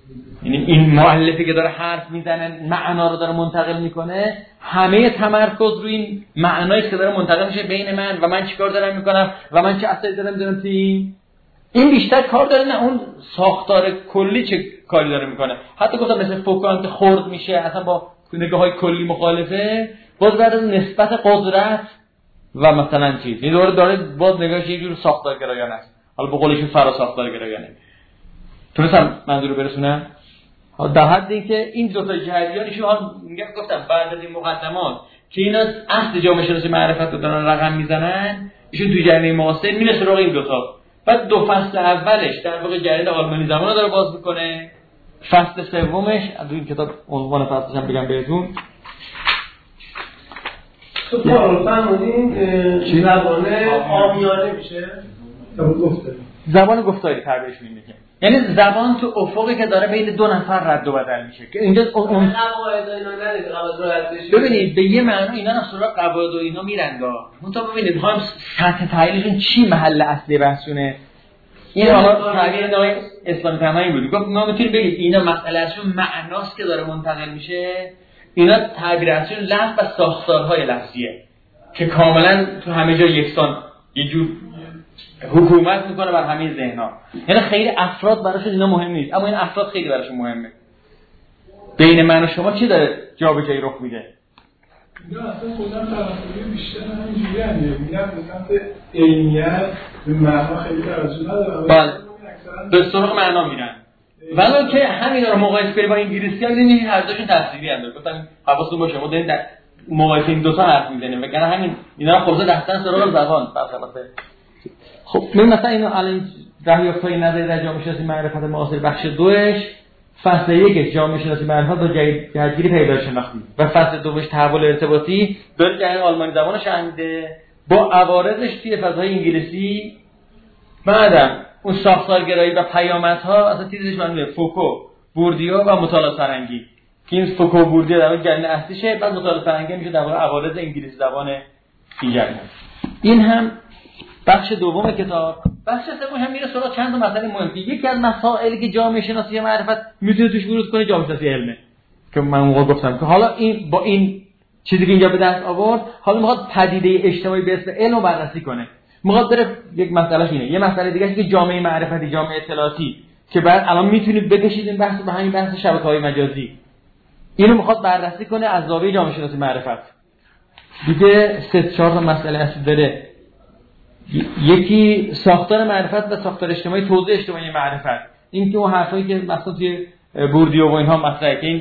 یعنی این مؤلفی که داره حرف میزنه معنا رو داره منتقل میکنه، همه تمرکز روی این معنایی که داره منتقل میشه بین من و من چیکار دارم میکنم و من چه اثری دارم میذارم توی این بیشتر کار داره، نه اون ساختار کلی چه کاری داره میکنه. حتی گفتم مثل فوکانت خرد میشه اصلا با نگاه‌های کلی مخالفه، باز بعد از نسبت قدرت و مثلا چیز این داره باز نگاهش یه جور ساختارگرایانه است، حالا به قولشون فرا ساختارگرایانه. تونستم منظور رو برسونم؟ در حد اینکه این دو تا جریانشون میگم گفتم بعد از این مقدمات که اینا اصل جامعه شناسی معرفت رو دارن رقم میزنن، ایشون توی جریان معاصر میره سراغ این دوتا. بعد دو فصل اولش در واقع جریان آلمانی زمان رو داره باز میکنه، فصل سومش از این کتاب عنوان فصلش هم بگم بهتون تو فرمودین زبان عامیانه میشه، زبان گفتاری تعبیرش میگه، یعنی زبان تو افقی که داره بین دو نفر رد و بدل میشه که اینجا اون قواعد اینا نداره، قواعد رد بشه. ببینید به یه معنی اینا هم سراغ قواعد و اینا میرن تا ببینید میخوام سطح تحلیلشون چی محل اصلی بحثونه. این حالا تعبیر نوعی اسلام تمامی بود، گفت ما میتونیم بگید اینا مسئلهشون معناست که داره منتقل میشه، اینا تعبیر اصلیشون لفظ و ساختارهای لفظیه که کاملا تو همه جا یکسان یه جور حکومت میکنه بر همه ذهن‌ها. یعنی خیلی افراد براشون اینا مهم نیست، اما این افراد خیلی براشون مهمه. بین من و شما چی داره جابجایی رخ میده؟ یا اصلا خودم توجه بیشتر همینجوری هم میگم مثلا عینیت به معنا خیلی توجه ندارم. بله. به سراغ معنا میرن. ولی که همینا رو مقایسه کنیم با انگلیسی ها می‌بینید هر دوشون تفسیری هستن. گفتم حواستون باشه ما داریم مقایسه این دو تا حرف میزنیم، وگرنه همین اینا خلاصه رفتن سراغ زبان فلسفه. خب من مثلا اینو الان دریافت‌های نظری در جامعه شناسی معرفت معاصر بخش 2ش فصل 1 جامعه شناسی معرفت با جهتگیری پیدایش شناختی و فصل 2ش تحول ارتباطی داره جریان آلمانی زبانو شرح میده با عوارضش توی فضای انگلیسی. بعدم اون ساختارگرایی و پیامدها اصلا چیزش معلومه، فوکو، بوردیو و مطالعه فرهنگی که این فوکو و بوردیو در واقع جریان اصلیشه، بعد مطالعه فرهنگی میشه در واقع عوارض انگلیسی زبان این جریان. این هم بخش دوم کتاب. بخش سوم هم میره سراغ چند تا مسئله مهم. یکی از مسائلی که جامعه شناسی معرفت میتونه توش ورود کنه جامعه شناسی علمه که من موقع گفتم که حالا این با این چیزی که اینجا به دست آورد حالا میخواد پدیده اجتماعی به اسم علم رو بررسی کنه. میخواد بره یک مسئله اینه. یه مسئله دیگه که جامعه معرفتی، جامعه اطلاعاتی که بعد الان میتونید بکشید این بحث به همین بحث شبکه‌های مجازی. اینو میخواد بررسی کنه از زاویه جامعه شناسی معرفت. دیگه 3-4 تا مسئله اصلی داره. یکی ساختار معرفت و ساختار اجتماعی، توزیع اجتماعی معرفت. این که اون حرفایی که مثلا توی بوردیو و اینها مطرحه که این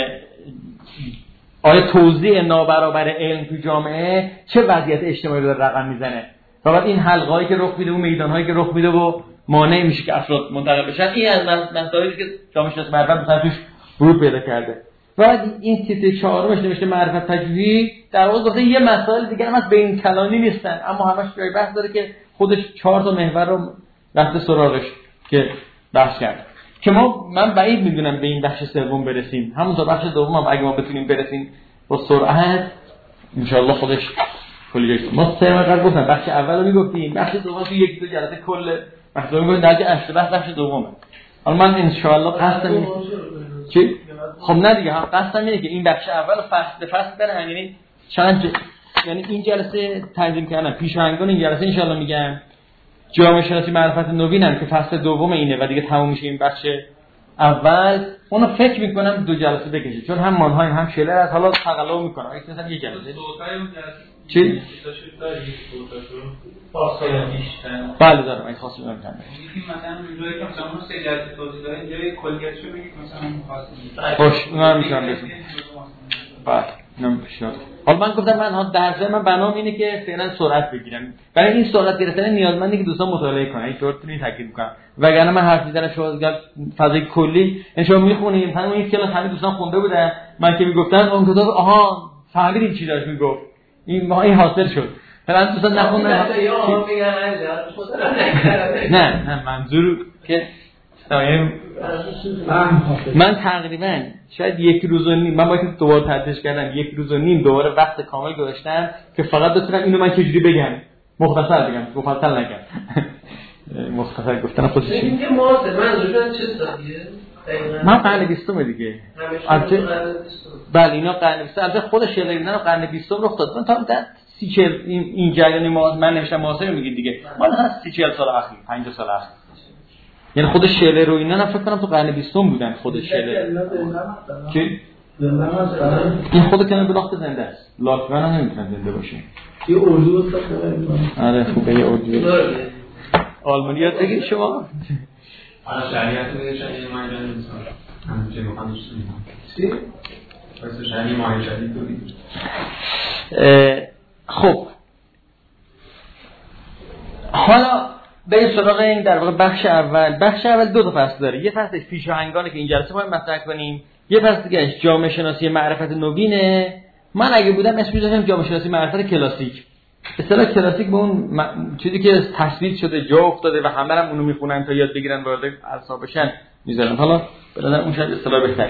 آیا توزیع نابرابر علم تو جامعه چه وضعیت اجتماعی رو رقم میزنه و بعد این حلقه‌ای که رخ میده و میدان‌هایی که رخ میده و مانع میشه که افراد منتقل بشن. این از مسائلی که جامعه شناسی معرفت مثلا توش ورود پیدا کرده. بعد این تیتر 4 نوشته معرفت تجربی در واقع گفته یه مسائل دیگه هم از بین کلانی نیستن، اما همش جای بحث داره که خودش 4 تا محور رو رفته سراغش که بحث کرد که من بعید میدونم به این بخش سوم برسیم. همون تا بخش دوم هم اگه ما بتونیم برسیم با سرعت ان شاء الله خودش کلی جایی. ما 3 مقدار گفتم بخش اول رو میگفتیم، بخش دوم تو 1-2 جلسه کل بخش دوم میگم درجه اصل بخش دومه. حالا من ان شاء الله قصدم چی؟ خب نه دیگه قصدم اینه که این بخش اول فصل فصل برن، یعنی یعنی این جلسه تنظیم کردن پیشاهنگان این جلسه ان شاء الله میگم جامعه شناسی معرفت نوینم که فصل دوم اینه و دیگه تموم میشه این بخش اول. اونو فکر میکنم 2 جلسه بکشه چون هم مانهای هم شلر از حالا تقلا میکنه اگه مثلا یه جلسه چی؟ بله دارم این خاصی دارم کنم یکی مثلا جایی که مثلا اون 3 جلسه توضیح داره جای کلیتشو بگید مثلا خاصی خوش اونا رو میتونم بگم. بله نمیشه. حالا من گفتم من در ذهن من بنام اینه که فعلا سرعت بگیرم. برای این سرعت گرفتن نیازمنده که دوستان مطالعه کنن. این طور تو تاکید میکنم. وگرنه من حرف میزنم شما فضای کلی شما میخونید همون این کلاس همین دوستان خونده بودن من که میگفتن اون کتاب آها فهمیدین چی داشت میگفت این حاصل شد. فعلا دوستان نخوندن نه منظور که من تقریبا شاید 1 روز و نیم من باید دوباره تدریس کردم 1 روز و نیم دوباره وقت کامل گذاشتم که فقط بتونم اینو من چجوری بگم مختصر بگم مفصل نگم مختصر گفتن خودش چی؟ میگه معاصر منظورشون چه سالیه؟ من قرن 20 دیگه. البته بله اینا قرن 20 البته خود شلر اینا قرن 20 رخ داد. من تا در 30 این جریان من نوشتم معاصر میگید دیگه. مال هست 30 سال اخیر 50 سال اخیر. یعنی خود شلر رو اینا فکر کنم تو قرن 20 بودن خود شلر. چی؟ این خود کلمه بلاخت زنده است. لاکمن هم نمیتونه زنده باشه. یه اردو استفاده می‌کنه. آره خوبه یه اردو. آلمانی یاد بگید شما. حالا شریعت میگه شریعت ماجرا نیست. همین چه میخوام چی؟ واسه شریعت ماجرا جدید خب حالا به سراغ این در واقع بخش اول دو تا فصل داره. یه فصلش پیشاهنگانه که این جلسه ما مطرح کنیم، یه فصل دیگه‌اش جامعه شناسی معرفت نوینه. من اگه بودم اسمش می‌ذاشتم جامعه شناسی معرفت کلاسیک. اصطلاح کلاسیک به اون چیزی که تصویر شده جا افتاده و همه هم اونو میخونن تا یاد بگیرن وارد اعصاب بشن میذارن. حالا بلندن اون شاید اصطلاح بهتری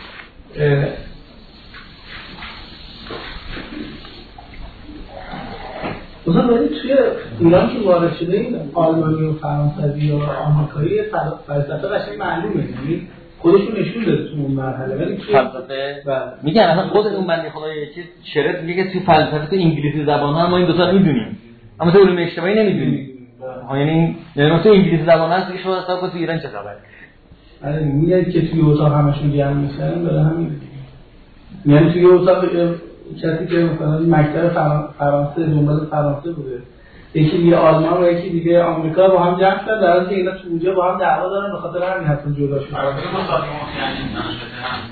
مثلا توی ایران که وارد شده این آلمانی و فرانسوی و آمریکایی فلسفه قشنگ معلومه، یعنی خودشون نشون داده تو اون مرحله. ولی فلسفه میگن اصلا خود اون بنده خدا یه چیز شرط میگه تو فلسفه تو انگلیسی زبان ها ما این دو تا میدونیم اما تو علوم اجتماعی نمیدونیم. یعنی تو انگلیسی زبان هست که شما حساب کنید تو ایران چه خبره؟ آره میگن که توی اتاق همشون جمع میشن برای همین. یعنی توی اتاق کسی که مثلا مکتب فرانسه دنبال فرانسه بوده، یکی دیگه آلمان و یکی دیگه آمریکا با هم جمع شدن، در حالی که اینا تو اونجا با هم دعوا دارن، به خاطر همین حتما جدا شدن. البته ما خاطر مخیلی نشده هم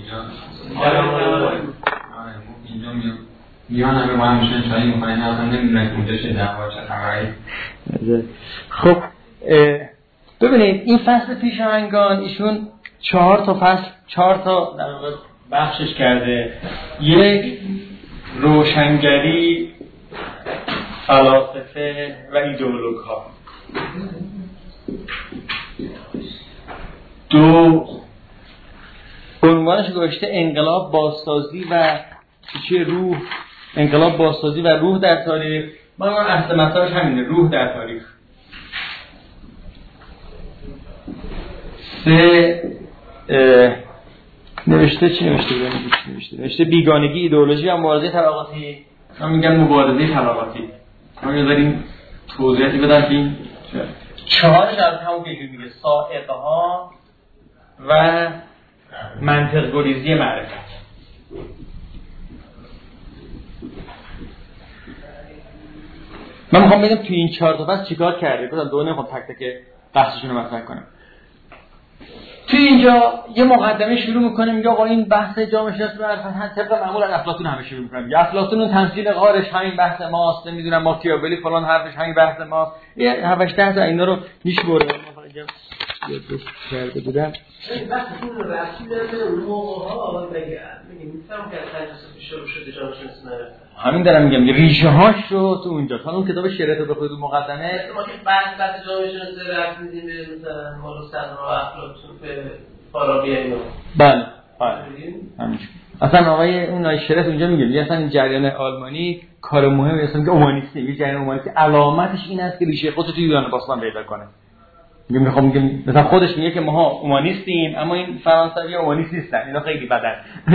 اینجا میان همه با هم میشن چایی میخواین اصلا نمیدونن که اونجا چه دعوا چه خبری. خب ببینید این فصل پیشاهنگان ایشون 4 تا فصل 4 تا در واقع بخشش کرده. یک روشنگری، فلاسفه و ایدئولوگ ها. 2 عنوانش گذاشته انقلاب بازسازی و چه روح، انقلاب بازسازی و روح در تاریخ. من اصل مطلبش همینه، روح در تاریخ. 3 نوشته چی نوشته بیگانگی، ایدئولوژی و مبارزه طبقاتی. من میگم مبارزه طبقاتی. ما یه داریم توضیحاتی بدم که این 4 از همون که میگه سائقه ها و منطق گریزی معرفت. من میخوام ببینم تو این 4 تا فصل چیکار کرده. گفتم دو نمیخوام تک تک بحثشون رو مطرح کنم. تو اینجا یه مقدمه شروع میکنه، میگه آقا این بحث جامعه شناسی معرفت طبق معمول از افلاطون همه شروع میکنه. یا افلاطون اون تمثیل غارش همین بحث ماست، نمیدونم ماکیاولی فلان حرفش همین بحث ماست. یه 7 8 تا اینا رو میشموره. من اینجا یه دوست کرده بودم بحثتون رو رسید در اون موقع‌ها بگم میگم که تجسس شروع شده جامعه شناسی معرفت. همین دارم میگم ریشه هاش رو تو اونجا. تا اون کتاب شریعت رو بخونید مقدمه ما که بحث جامعه شناسی رفت میدیم به مثلا مولوسن و افلاطون به فارابی اینا. بله همین. اصلا آقای اون شریعت اونجا میگه اصلا این جریان آلمانی کار مهمی اصلا که اومانیستی، یه جریان اومانیستی علامتش این است که ریشه خودش تو یونان باستان پیدا کنه. میگم مثلا خودش میگه که ماها اومانیستیم اما این فرانسوی اومانیست نیستن، اینا خیلی بدن.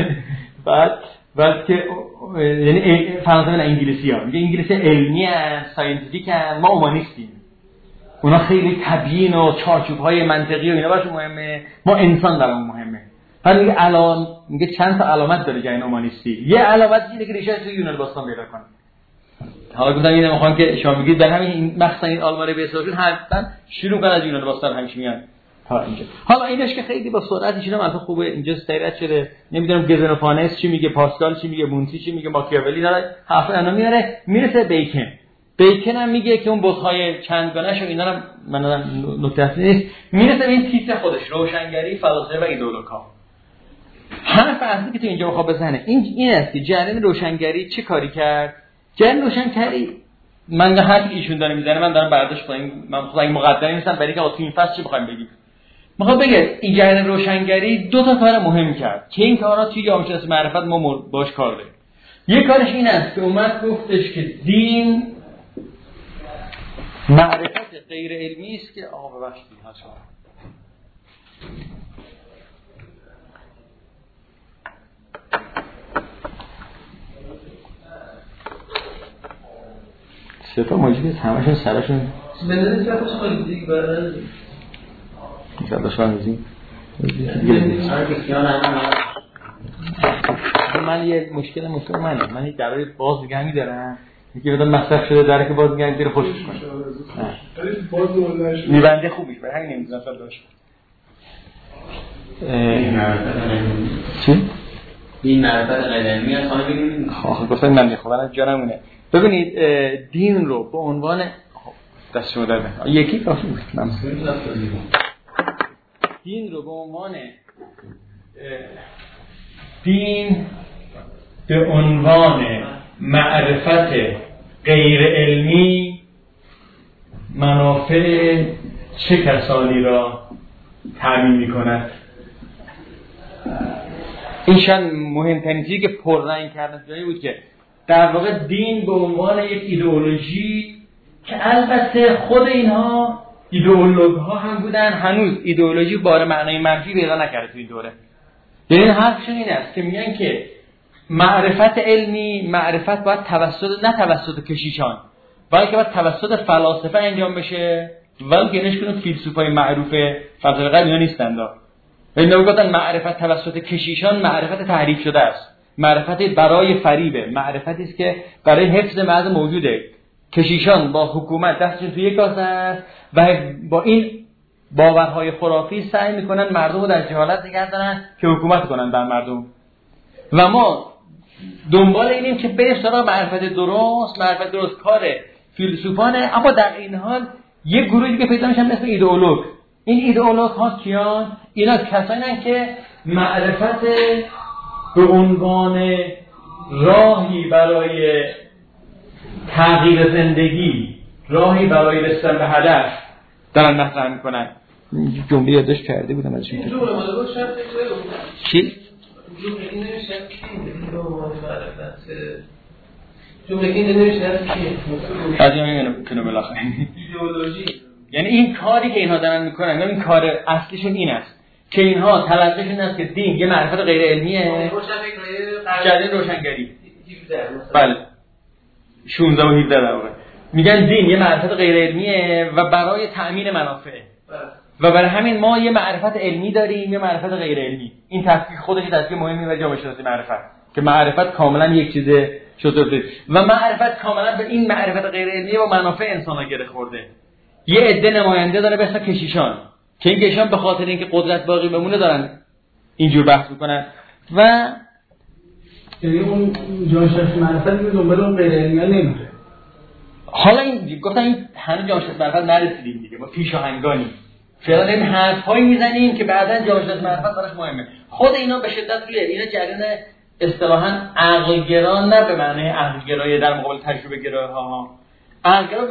بعد که یعنی فرانسوی نه انگلیسی‌ها میگه انگلیسی علمی ان، ساینتیفیک ان، ما اومانیستیم. اونا خیلی تبیین و چارچوب‌های منطقی و اینا براشون مهمه، ما انسان برامون مهمه. بعد میگه چند تا علامت داره جریان اومانیستی. یه علامت اینه که ریشه تو یونان باستان پیدا کنه. حالا گفتم اینو میخوام که شما میگید در همین مخصوصا این آلمانی به حسابشون حتما شروع کنن از یونان باستان همیشه میان تا اینجا. حالا اینش که خیلی با سرعت ایشون هم البته خوبه اینجا سیرت شده. نمیدونم گزنوفانس چی میگه، پاسکال چی میگه، مونتی چی میگه، ماکیاولی داره حرف انا میاره میرسه بیکن هم میگه که اون بت‌های چندگانه‌شو اینا هم من نکته نیست، میرسه این تیتر خودش روشنگری، فلسفه و ایدئولوژی. حرف اصلی که تو اینجا بخوام بزنه این است که جریان روشنگری چه کاری کرد. جریان روشنگری من حرف ایشون داره میزنه، من دارم برداشت کنم، من خودم این مقدمه نیستم برای که تو این فصل چی بخوایم بگیم. میخوام بگه این جریان روشنگری 2 تا کار مهم کرد که این کارا توی جامعه شناسی معرفت ما باش کار داریم. یک کارش این است که اومد گفتش که دین معرفت غیر علمی است که ببخشید ها شما ستا موجودی همشون سرشون بنده سرش خالی دیگه برن اینجا شما میزیم من یه مشکل منه، من یک درای بازگمی دارم یکی بدون مصرف شده داره که بازگمی دیره خوشش کنه میبنده خوبیش برای همین نمیزن سال داشت چی؟ این معرفت علمی از خانه بگیریم آخه گفتن من میخوام جانمونه. ببینید دین رو به عنوان دست شما در یکی کافی بود دین رو به عنوان دین به عنوان معرفت غیر علمی منافع چه کسانی را تامین می‌کند؟ این شاید مهمترین چیزی که پررنگ کردن جایی بود که در واقع دین به عنوان یک ایدئولوژی که البته خود اینها ایدئولوژها هم بودن، هنوز ایدئولوژی بار معنای منفی پیدا نکرده تو این دوره. یعنی حرفشون این است که میگن که معرفت علمی، معرفت باید نه توسط کشیشان بلکه باید توسط فلاسفه انجام بشه، ولی که نشکنون فیلسوفای معروف فلسفه قدیم اینا نیستند. اینا میگفتن معرفت توسط کشیشان معرفت تحریف شده است، معرفت برای فریبه، معرفتی است که برای حفظ مرز موجوده. کشیشان با حکومت دستشون توی یک کاسه است و با این باورهای خرافی سعی میکنن مردم رو در جهالت نگه دارن که حکومت کنن بر مردم. و ما دنبال اینیم که بریم سراغ معرفت درست کار فیلسوفانه، اما در این حال یک گروهی که پیدا میشن مثل ایدئولوگ. این ایدئولوگ ها کیان؟ اینا کسانی هستند که معرفت به عنوان راهی برای تغییر زندگی، راهی برای رسیدن به هدف دارن مطرح میکنن. جمله یادداشت کرده بودم ازش. این جمله مال بود شرط چی؟ جمله این نمیشه که به عنوان معرفت جمله این نمیشه که از این کنه بالاخره ایدئولوژی، یعنی این کاری که اینها دارن میکنن، این کار اصلیشون این است که اینها تلقیشون است که دین یه معرفت غیر علمیه. جریان روشنگری بله 16 و 17 در واقع میگن دین یه معرفت غیر علمیه و برای تأمین منافعه و برای همین ما یه معرفت علمی داریم، یه معرفت غیر علمی. این تفکیک خودش تفکیک مهمی و جامعه شناسی معرفت که معرفت کاملا یک چیز شده و معرفت کاملا به این معرفت غیر علمی و منافع انسان‌ها گره خورده. یه عده نماینده داره به اسم کشیشان که این کشیشان به خاطر اینکه قدرت باقی بمونه دارن اینجور بحث میکنن و یعنی اون جانشناسی معرفت دیگه دنبال اون غیر علمی‌ها نمیره. حالا این گفتن این هنوز جانشناسی معرفت نرسیدیم دیگه، ما پیشاهنگانیم. فعلا این حرفایی میزنیم که بعداً جانشناسی معرفت براش مهمه. خود اینا به شدت روی اینا جریان اصطلاحاً عقل‌گرا، نه به معنی عقل‌گرایی در مقابل تجربه گراها، عقل‌گرا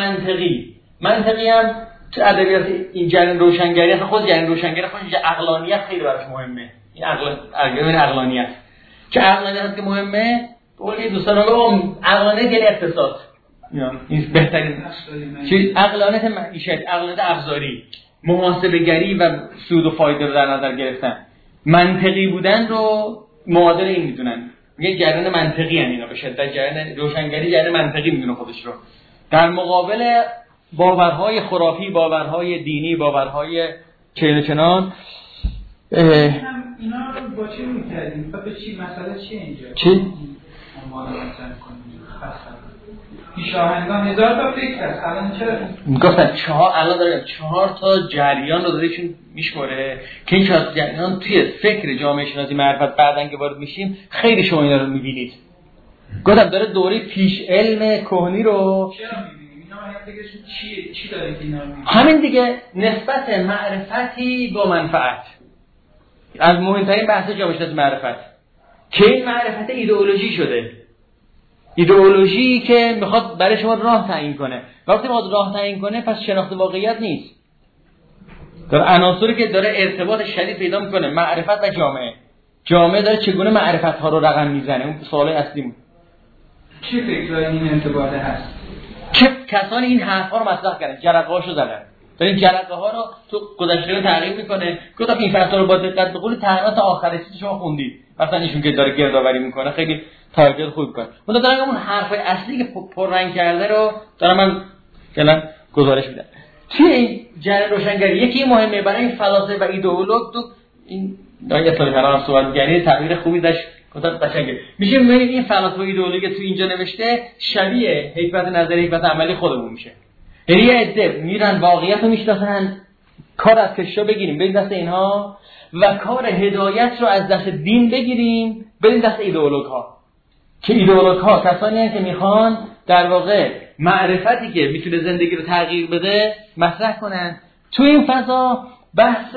منطقی هم تو ادبیات این جریان روشنگری اصلا خود جریان روشنگری خودش عقلانیت خیلی براش مهمه. این عقلانیت که عقلانیت که مهمه، قول دوستان رو عقلانیت یعنی اقتصاد. این بهترین چیز عقلانیت معیشت، عقلانیت افزاری، محاسبه‌گری و سود و فایده رو در نظر گرفتن. منطقی بودن رو معادل این میدونن. میگه جریان منطقی ان اینا به شدت جریان روشنگری جریان منطقی میدونه خودش رو. در مقابل باورهای خرافی، باورهای دینی، باورهای چنان اینا رو با چه می‌کردیم؟ به چی مسئله چیه اینجا؟ چی؟ عنوان مثلا کنیم پیشاهنگان هزار تا فکر هست. الان چرا میگفتن الان داره 4 تا جریان رو داریشون میشموره که این 4 جریان توی فکر جامعه شناسی معرفت بعدن که وارد میشیم خیلی شما اینا رو میبینید. گفتم داره دوره پیش علم کهنی رو چرا میبینیم؟ اینا فکرشون چی داره که اینا رو میبینیم؟ همین دیگه، نسبت معرفتی با منفعت. از مهمترین بحث جامعه شناسی معرفت که این معرفت ایدئولوژی شده، ایدئولوژی که میخواد برای شما راه تعیین کنه. وقتی میخواد راه تعیین کنه پس شناخت واقعیت نیست، داره عناصری که داره ارتباط شدید پیدا میکنه، معرفت و جامعه داره چگونه معرفت ها رو رقم میزنه. اون سوال اصلیمون چه فکرایی این ارتباطه هست؟ چه کسانی این حرفا رو مطرح کردن، جرقه‌هاشو زدن. این جرقه ها رو تو گذشته تغییر میکنه. گفتم این فصل رو با دقت بخونید، تقریبا تا آخر چیزی شما خوندید. مثلا ایشون که داره گردآوری میکنه خیلی تایید خوب میکنه. من دارم اون حرفای اصلی که پررنگ کرده رو دارم من فعلا گزارش میدم. توی این جریان روشنگری یکی مهمه برای این فلاسفه و ایدئولوگ تو این دایره اصطلاحا صحبت گری تعبیر خوبی داشت. گفتم قشنگه. میشه ببینید این فلاسفه و ایدئولوژی تو اینجا نوشته شبیه حکمت نظری حکمت عملی خودمون میشه. یعنی یه عده میرن واقعیت رو میشناسن، کار از کشا بگیریم بدین دست اینها و کار هدایت رو از دست دین بگیریم بدین دست ایدئولوگ ها. که ایدئولوگ ها کسانی هستند که میخوان در واقع معرفتی که میتونه زندگی رو تغییر بده مطرح کنن. تو این فضا بحث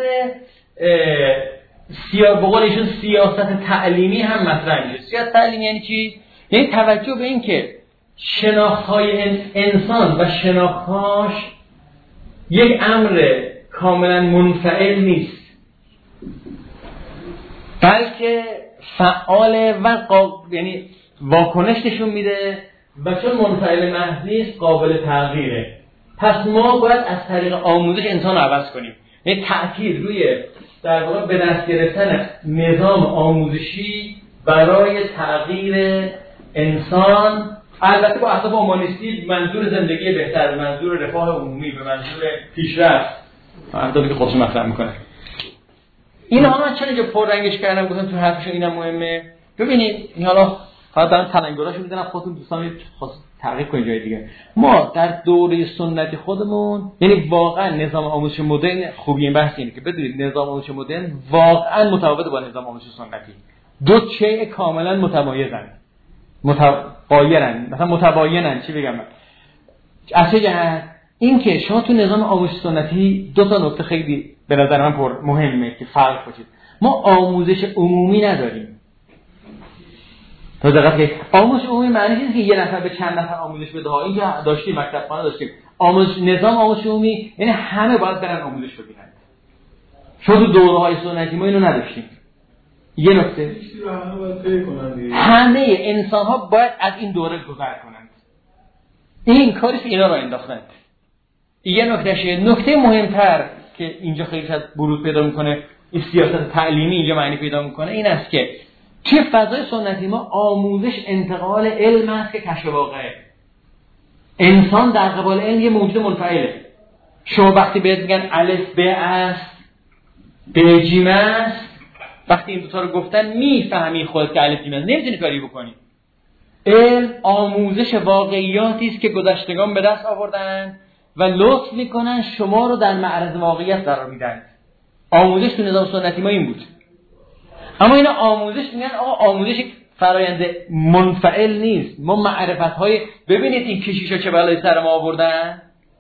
به قول ایشون سیاست تعلیمی هم مطرح میشه. سیاست تعلیمی یعنی چی؟ یعنی توجه به این که شناخت‌های انسان و شناخت‌هاش یک امر کاملا منفعل نیست، بلکه فعال و یعنی واکنش نشون میده و چون منفعل محض نیست قابل تغییره. پس ما باید از طریق آموزش انسان رو عوض کنیم. یعنی تأکید روی در واقع به دست گرفتن نظام آموزشی برای تغییر انسان، البته با اهداف اومانیستی، منظور زندگی بهتر، منظور رفاه عمومی، به منظور پیشرفت، اهدافی که خودش مطرح میکنه. اینا من چرا پررنگش کردم گفتم تو حرفشون اینم مهمه. ببینید این حالا فقط دارم تلنگراشو میزنم، خودتون دوستان تحقیق کنید جای دیگه. ما در دوره سنتی خودمون، یعنی واقعا نظام آموزش مدرن، خوبی این بحث اینه که بدونید نظام آموزش مدرن واقعا متفاوت با نظام آموزش سنتی. دو چیز کاملا متمایزن. متباینن، مثلا متباینن چی بگم من؟ از چه جهت؟ این که شما تو نظام آموزش سنتی دو تا نکته خیلی به نظر من مهمه که فرق باشید. ما آموزش عمومی نداریم. تا دقیقاً که آموزش عمومی معنی نیست که یه نفر به چند نفر آموزش بده ها. اینجا داشتیم مکتبخانه داشتیم. نظام آموزش عمومی یعنی همه باید برن آموزش ببینن. شما تو دوره‌های سنتی ما اینو نداشتیم. یه نکته همه انسان ها باید از این دوره گذر کنند. این کاریست که اینا رو انداختند. یه نکته مهمتر که اینجا خیلی شاید بروز پیدا میکنه، این سیاست تعلیمی اینجا معنی پیدا میکنه، این است که توی فضای سنتی ما آموزش انتقال علم است که کشف واقعه. انسان در قبال علم یه موجود منفعله. شما وقتی بهت میگن الف ب است، ب جیم است، وقتی این دوتا رو گفتن میفهمی خودت که الف جیم است، نمیتونی کاری بکنی. علم آموزش واقعیاتی است که گذشتگان به دست آوردن و لطف میکنن شما رو در معرض واقعیت قرار میدن. آموزش تو نظام سنتی ما این بود. اما اینا آموزش میگن آقا آموزش فرایند منفعل نیست. ما معرفت‌های ببینید این کشیشا چه بلای سر ما آوردن.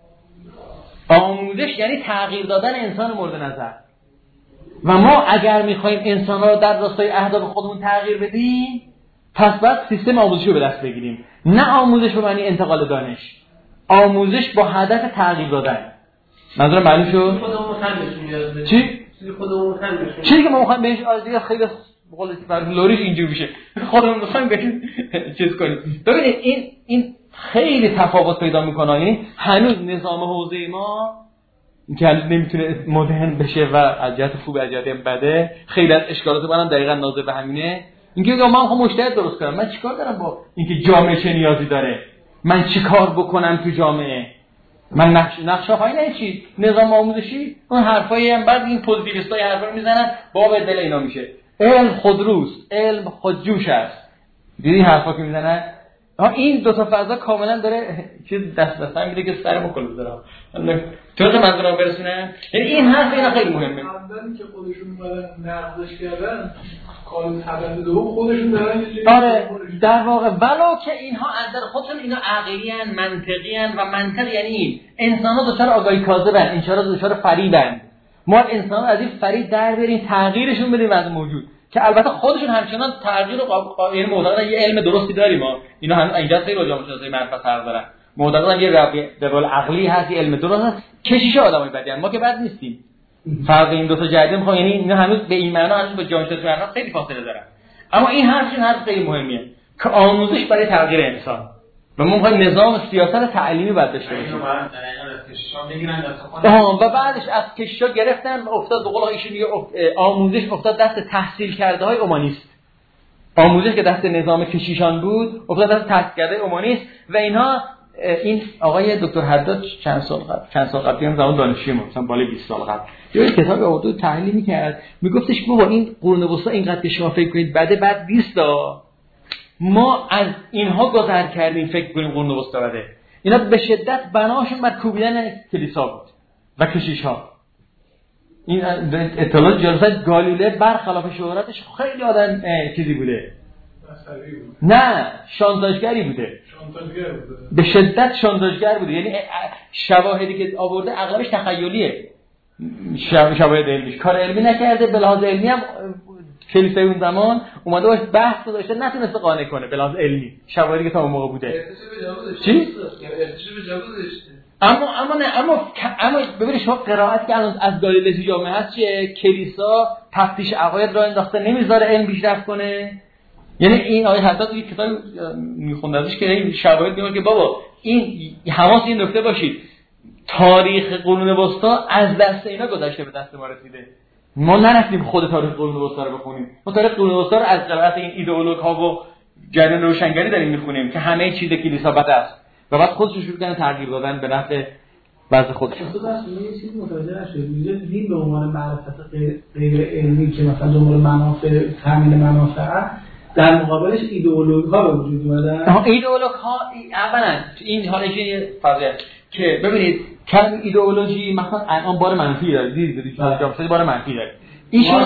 آموزش یعنی تغییر دادن انسان مورد نظر. و ما اگر میخوایم انسان‌ها رو در راستای اهداف خودمون تغییر بدیم، پس باید سیستم آموزشی رو به دست بگیریم. نه آموزش به معنی انتقال دانش. آموزش با هدف تغییر دادن. منظورم معلوم شد؟ خودمون خندش میاد. چی؟ خودمون خندش. چیزی که ما می‌خوایم بهش دیگه خیلی بقول برای لوریش اینجوری میشه. خودمون می‌خوایم بهش چیز کنیم. ببینید این خیلی تفاوت پیدا می‌کنه. یعنی هنوز نظام حوزه ما که نمیتونه مدرن بشه و از جهت خوب از جهت بده، خیلی از اشکالات منم دقیقاً ناظر به همینه. اینکه من می‌خوام مجتهد درست کنم. من چیکار دارم با اینکه جامعه چه نیازی داره؟ من چیکار بکنم تو جامعه؟ من نقشه‌های نه چی؟ نظام آموزشی اون حرفایی هم بعد این پوزیتیویستای حرفا رو میزنن باب دل اینا میشه. علم خودروست، علم خودجوش است. دیدی حرفا که میزنن؟ این دو تا فضا کاملا داره چیز دست میده که سرمو کلوف داره. تو منظورم برسونه؟ یعنی این حرف اینا خیلی مهمه. همدانی که خودشون اومدن نقدش کردن، کار حدث دوم خودشون دارن. آره در واقع ولو که اینها از در خودشون اینا عقلی ان، منطقی ان و منطق یعنی این انسان‌ها دچار آگاهی کاذبن، انشاءالله دچار فریبن. ما انسان‌ها از این فرید در بریم، تغییرشون بدیم از موجود که البته خودشون همچنان تغییر رو یعنی معتقدن یه علم درستی داریم ما. اینا هم اینجا خیلی راجع به شناسایی منفعت حرف دارن. معتقدن یه رویه به قول عقلی هست، یه علم درست هست. کشیش آدمای بدی ما که بد نیستیم. فرق این دو تا جریان میخوام، یعنی اینا هنوز به این معنا هنوز به جانشناسی معنا خیلی فاصله دارن. اما این حرف خیلی مهمیه که آموزش برای تغییر انسان. و ما می‌خوایم نظام سیاست تعلیمی باید داشته باشیم. و بعدش از کشا گرفتن افتاد به قول ایشون آموزش افتاد دست تحصیل کرده های اومانیست. آموزش که دست نظام کشیشان بود افتاد دست تحصیل کرده اومانیست و اینها. این آقای دکتر حداد چند سال قبل هم زمان دانشجوی ما مثلا بالای 20 سال قبل یه کتاب اردو تحلیل می‌کرد میگفتش بابا این قرون وسطا اینقدر که شما فکر کنید بد نیست. ما از اینها گذر کردیم فکر کنیم قرون وسطا بده. اینا به شدت بناشون بر کوبیدن کلیسا بود و کشیش‌ها. این اطلاعات جلسات گالیله برخلاف شهرتش خیلی آدم چیزی بوده. نه شانتاژگری بوده. به شدت شانتاژگر بوده. یعنی شواهدی که آورده اغلبش تخیلیه. شواهد علمیش کار علمی نکرده. به لحاظ علمی هم کلیسای اون زمان اومده باش بحث داشته نتونسته قانع کنه به لحاظ علمی. شواهدی که تا اون موقع بوده. چی؟ اما ببینید شما قرائت که الان از گالیله جامعه هست چیه؟ کلیسا تفتیش عقاید را انداخته نمیذاره علم پیشرفت کنه. یعنی این آیه حتی توی کتاب میخوندمش که این شواهد میگه که بابا این حواس این نکته باشید تاریخ قرون وسطا از دست اینا گذشته به دست ما رسیده. ما نرفتیم خود تاریخ قرون وسطا رو بخونیم. ما تاریخ قرون وسطا رو از قرائت این ایدئولوگ ها و جریان روشنگری داریم میخونیم که همه چیز کلیسا بد است و بعد خودش شروع کردن تغییر دادن به نفع وضع خودش. خود اصلا یه چیزی متوجه نشد. میگه دین به عنوان معرفت غیر علمی که مثلا دنبال منافع تامین منافع در مقابلش ایدئولوژی ها به وجود اومدن. ایدئولوژی ها اولا این حالا یه فضیحه که ببینید کلمه ایدئولوژی مثلا الان بار منفی داره. دیدید جامعه بار منفی داره. ایشون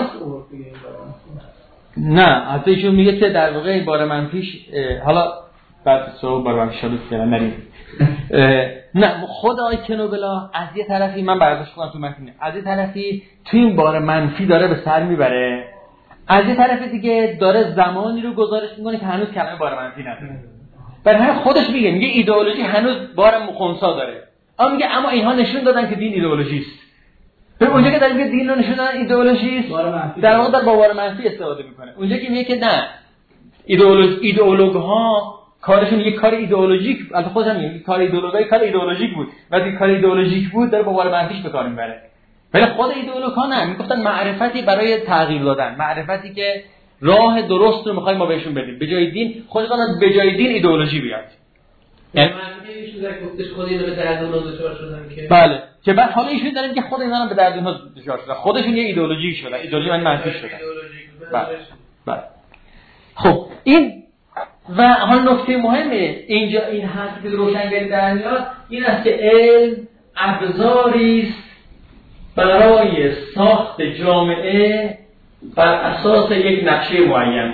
نه حتی ایشون میگه که در واقع بار منفیش حالا بعد صحبت بار منفی شروع کنه نریم. نه خود آقای کنوبلا از یه طرفی من برداشت کنم تو متن از یه طرفی تو این بار منفی داره به سر میبره از یه طرف دیگه داره زمانی رو گزارش میکنه که هنوز کلمه بار منفی نداره. برای همین خودش میگه ایدئولوژی هنوز بار مخونسا داره. اما اینها نشون دادن که دین ایدئولوژی است. ببین اونجا که داره میگه دین رو نشون دادن ایدئولوژی است در واقع در بار منفی استفاده میکنه. اونجا که میگه که نه ایدئولوگ ها کارشون یه کار ایدئولوژیک البته خودم میگه کار ایدئولوژی کار ایدئولوژیک بود وقتی کار ایدئولوژیک بود داره با بار منفیش به کار میبره. ولی خود ایدئولوگ ها نه میگفتن معرفتی برای تغییر دادن معرفتی که راه درست رو میخوایم ما بهشون بدیم به جای دین خودشون به جای دین ایدئولوژی بیاد. یعنی ایشون در گفتش خود اینا به درد اونها دچار شدن که بله که بعد حالا ایشون دارن که خود اینا به درد اونها دچار شدن خودشون یه ایدئولوژی شدن ایدئولوژی من منفی شدن. بله. خب این و حالا نکته مهمه اینجا این حرفی که روشنگری در میاد این است که علم ابزاری است برای ساخت جامعه بر اساس یک نقشه معین.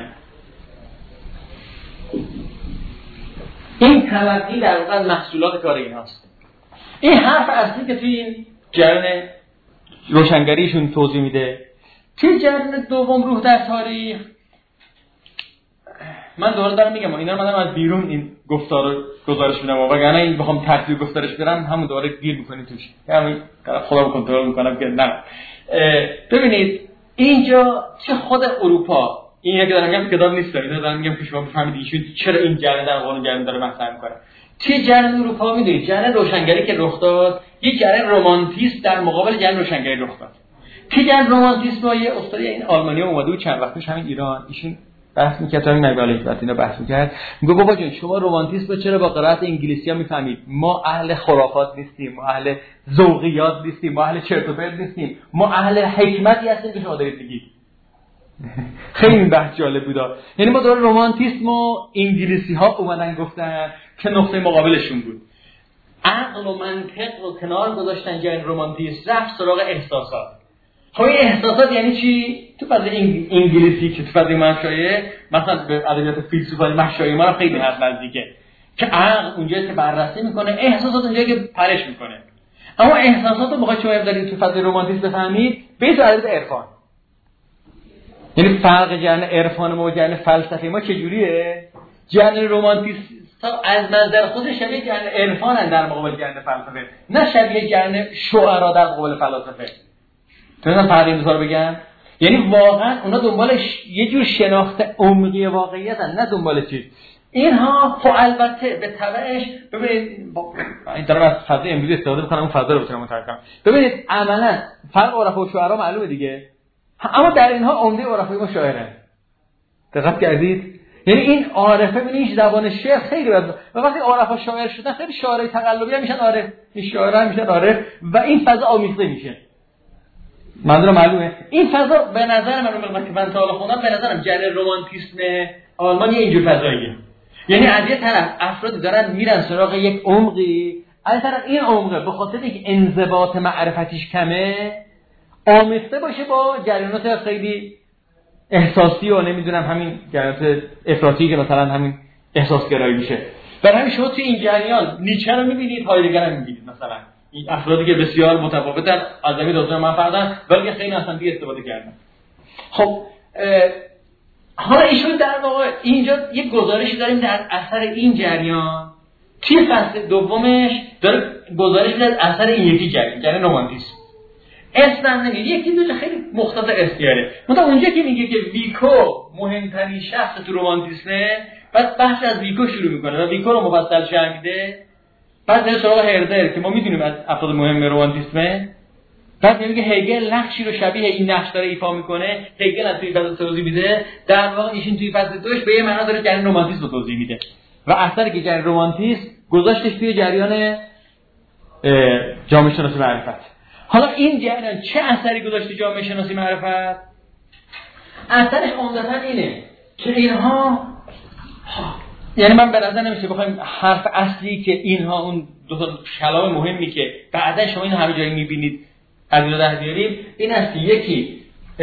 این تلقی در واقع محصولات کار ایناست. این حرف اصلی که توی این جریان روشنگریشون توضیح میده. توی جریان دوم روح در تاریخ من دوباره دارم میگم اینا رو من از بیرون این گفتار رو گزارش میدم وگرنه این بخوام ترتیب گسترش بدم همون دوباره گیر میکنید توش. همین خدا رو کنترل میکنم که نه. ببینید اینجا چه خود اروپا این یکی دارم میگم کتاب نیست اینا دارم میگم که شما بفهمید ایشون چرا این جریان در قانون جریان داره مطرح میکنه. توی جریان اروپا میدونید جریان روشنگری که رخ داد یک جریان رمانتیست در مقابل جریان روشنگری رخ داد. توی جریان رمانتیسم یه استاد این آلمانیا اومده بود چند وقت پیش همین ایران ایشون بحث می‌کرد تا این نگاهی اینا بحث می‌کرد میگه بابا جون شما رمانتیسم چرا با قرائت انگلیسی‌ها می‌فهمید ما اهل خرافات نیستیم ما اهل ذوقیات نیستیم ما اهل چرت و پرت نیستیم ما اهل حکمتی هستیم که شما دارید میگید. خیلی بحث جالب بود. یعنی ما دور رمانتیسم و انگلیسی‌ها اومدن گفتن که نقطه مقابلشون بود عقل و منطق رو کنار گذاشتن جای رمانتیسم رفت سراغ احساسات. خب این احساسات یعنی چی؟ تو فضای انگلیسی که تو فضای محشایه مثلا به ادبیات فیلسوفانی محشایه ما رو خیلی هست نزدیکه که عقل اونجایی که بررسی میکنه احساسات اونجایی که پرش میکنه. اما احساسات رو بخواید شما بذارید تو فضای رمانتیسم بفهمید به تو ادبیات عرفان. یعنی فرق جریان عرفان ما و جریان فلسفه ما چجوریه؟ جریان رمانتیسم از منظر خودش شبیه جریان عرفان در مقابل جریان فلسفه نه شبیه جریان شعرا در مقابل فلاسفه. تو فرقی مثال بگم یعنی واقعا اونا دنبال یه جور شناخت عمقی واقعیتن نه دنبال چیز اینها خب البته به تبعش ببینید این دارم از فضای امروزی استفاده می‌کنم اون فضا رو بتونم مترجم کنم. ببینید عملاً فرق عرفا و شعرا معلومه دیگه، اما در اینها عمده عرفای ما شاعرن. دقت کردید؟ یعنی این عارفه ببینید زبان شعر خیلی و وقتی عارفا شاعر شدن خیلی شاعرای تقلبی هم میشن عارف، این شاعرا هم میشن عارف و این فضا آمیخته میشه. منظورم معلومه. این فضا به نظر من تا حالا خوندم به نظرم جریان رمانتیسم آلمان یه اینجور فضاییه. یعنی از یه طرف افراد دارن میرن سراغ یک عمقی، از طرف این عمقه به خاطر اینکه انضباط معرفتیش کمه آمیخته باشه با جریانات خیلی احساسی و نمیدونم همین جریانات افراطی که مثلا همین احساسگرایی میشه. برای همین شما توی این جریان نیچه رو میبینید، هایدگر رو میبینید، مثلا این افرادی که بسیار متفاوتن از زمین داستان منفردن ولی خیلی اصلا دیگه استفاده کردن. خب حالا ایشون در واقع اینجا یک گزارشی داریم در اثر این جریان توی فصل دومش داره گزارش میده از اثر این یکی جریان رمانتیسم. اسم نمیگه، یکی دو خیلی مختصر اسمیاره. مثلا اونجا که میگه که ویکو مهمترین شخص تو رمانتیسمه، بعد بحث از ویکو شروع میکنه و ویکو رو مفصل شرح میده. بعد میره سراغ هردر که ما میدونیم از افراد مهم رمانتیسمه. بعد میگه هگل نقشی رو شبیه این نقش داره ایفا میکنه. هگل از توی فصل توضیح میده، در واقع ایشون توی فصل دوش به یه معنا داره جریان رمانتیسم رو توضیح میده و اثری که جریان رمانتیسم گذاشتش توی جریان جامعه شناسی معرفت. حالا این جریان چه اثری گذاشته جامعه شناسی معرفت؟ اثرش عمدتاً اینه که اینها، یعنی من به نظر نمیشه بخوایم حرف اصلی که اینها اون دو تا کلام مهمی که بعدا شما این همه جایی میبینید از اینو در بیاریم، این است که یکی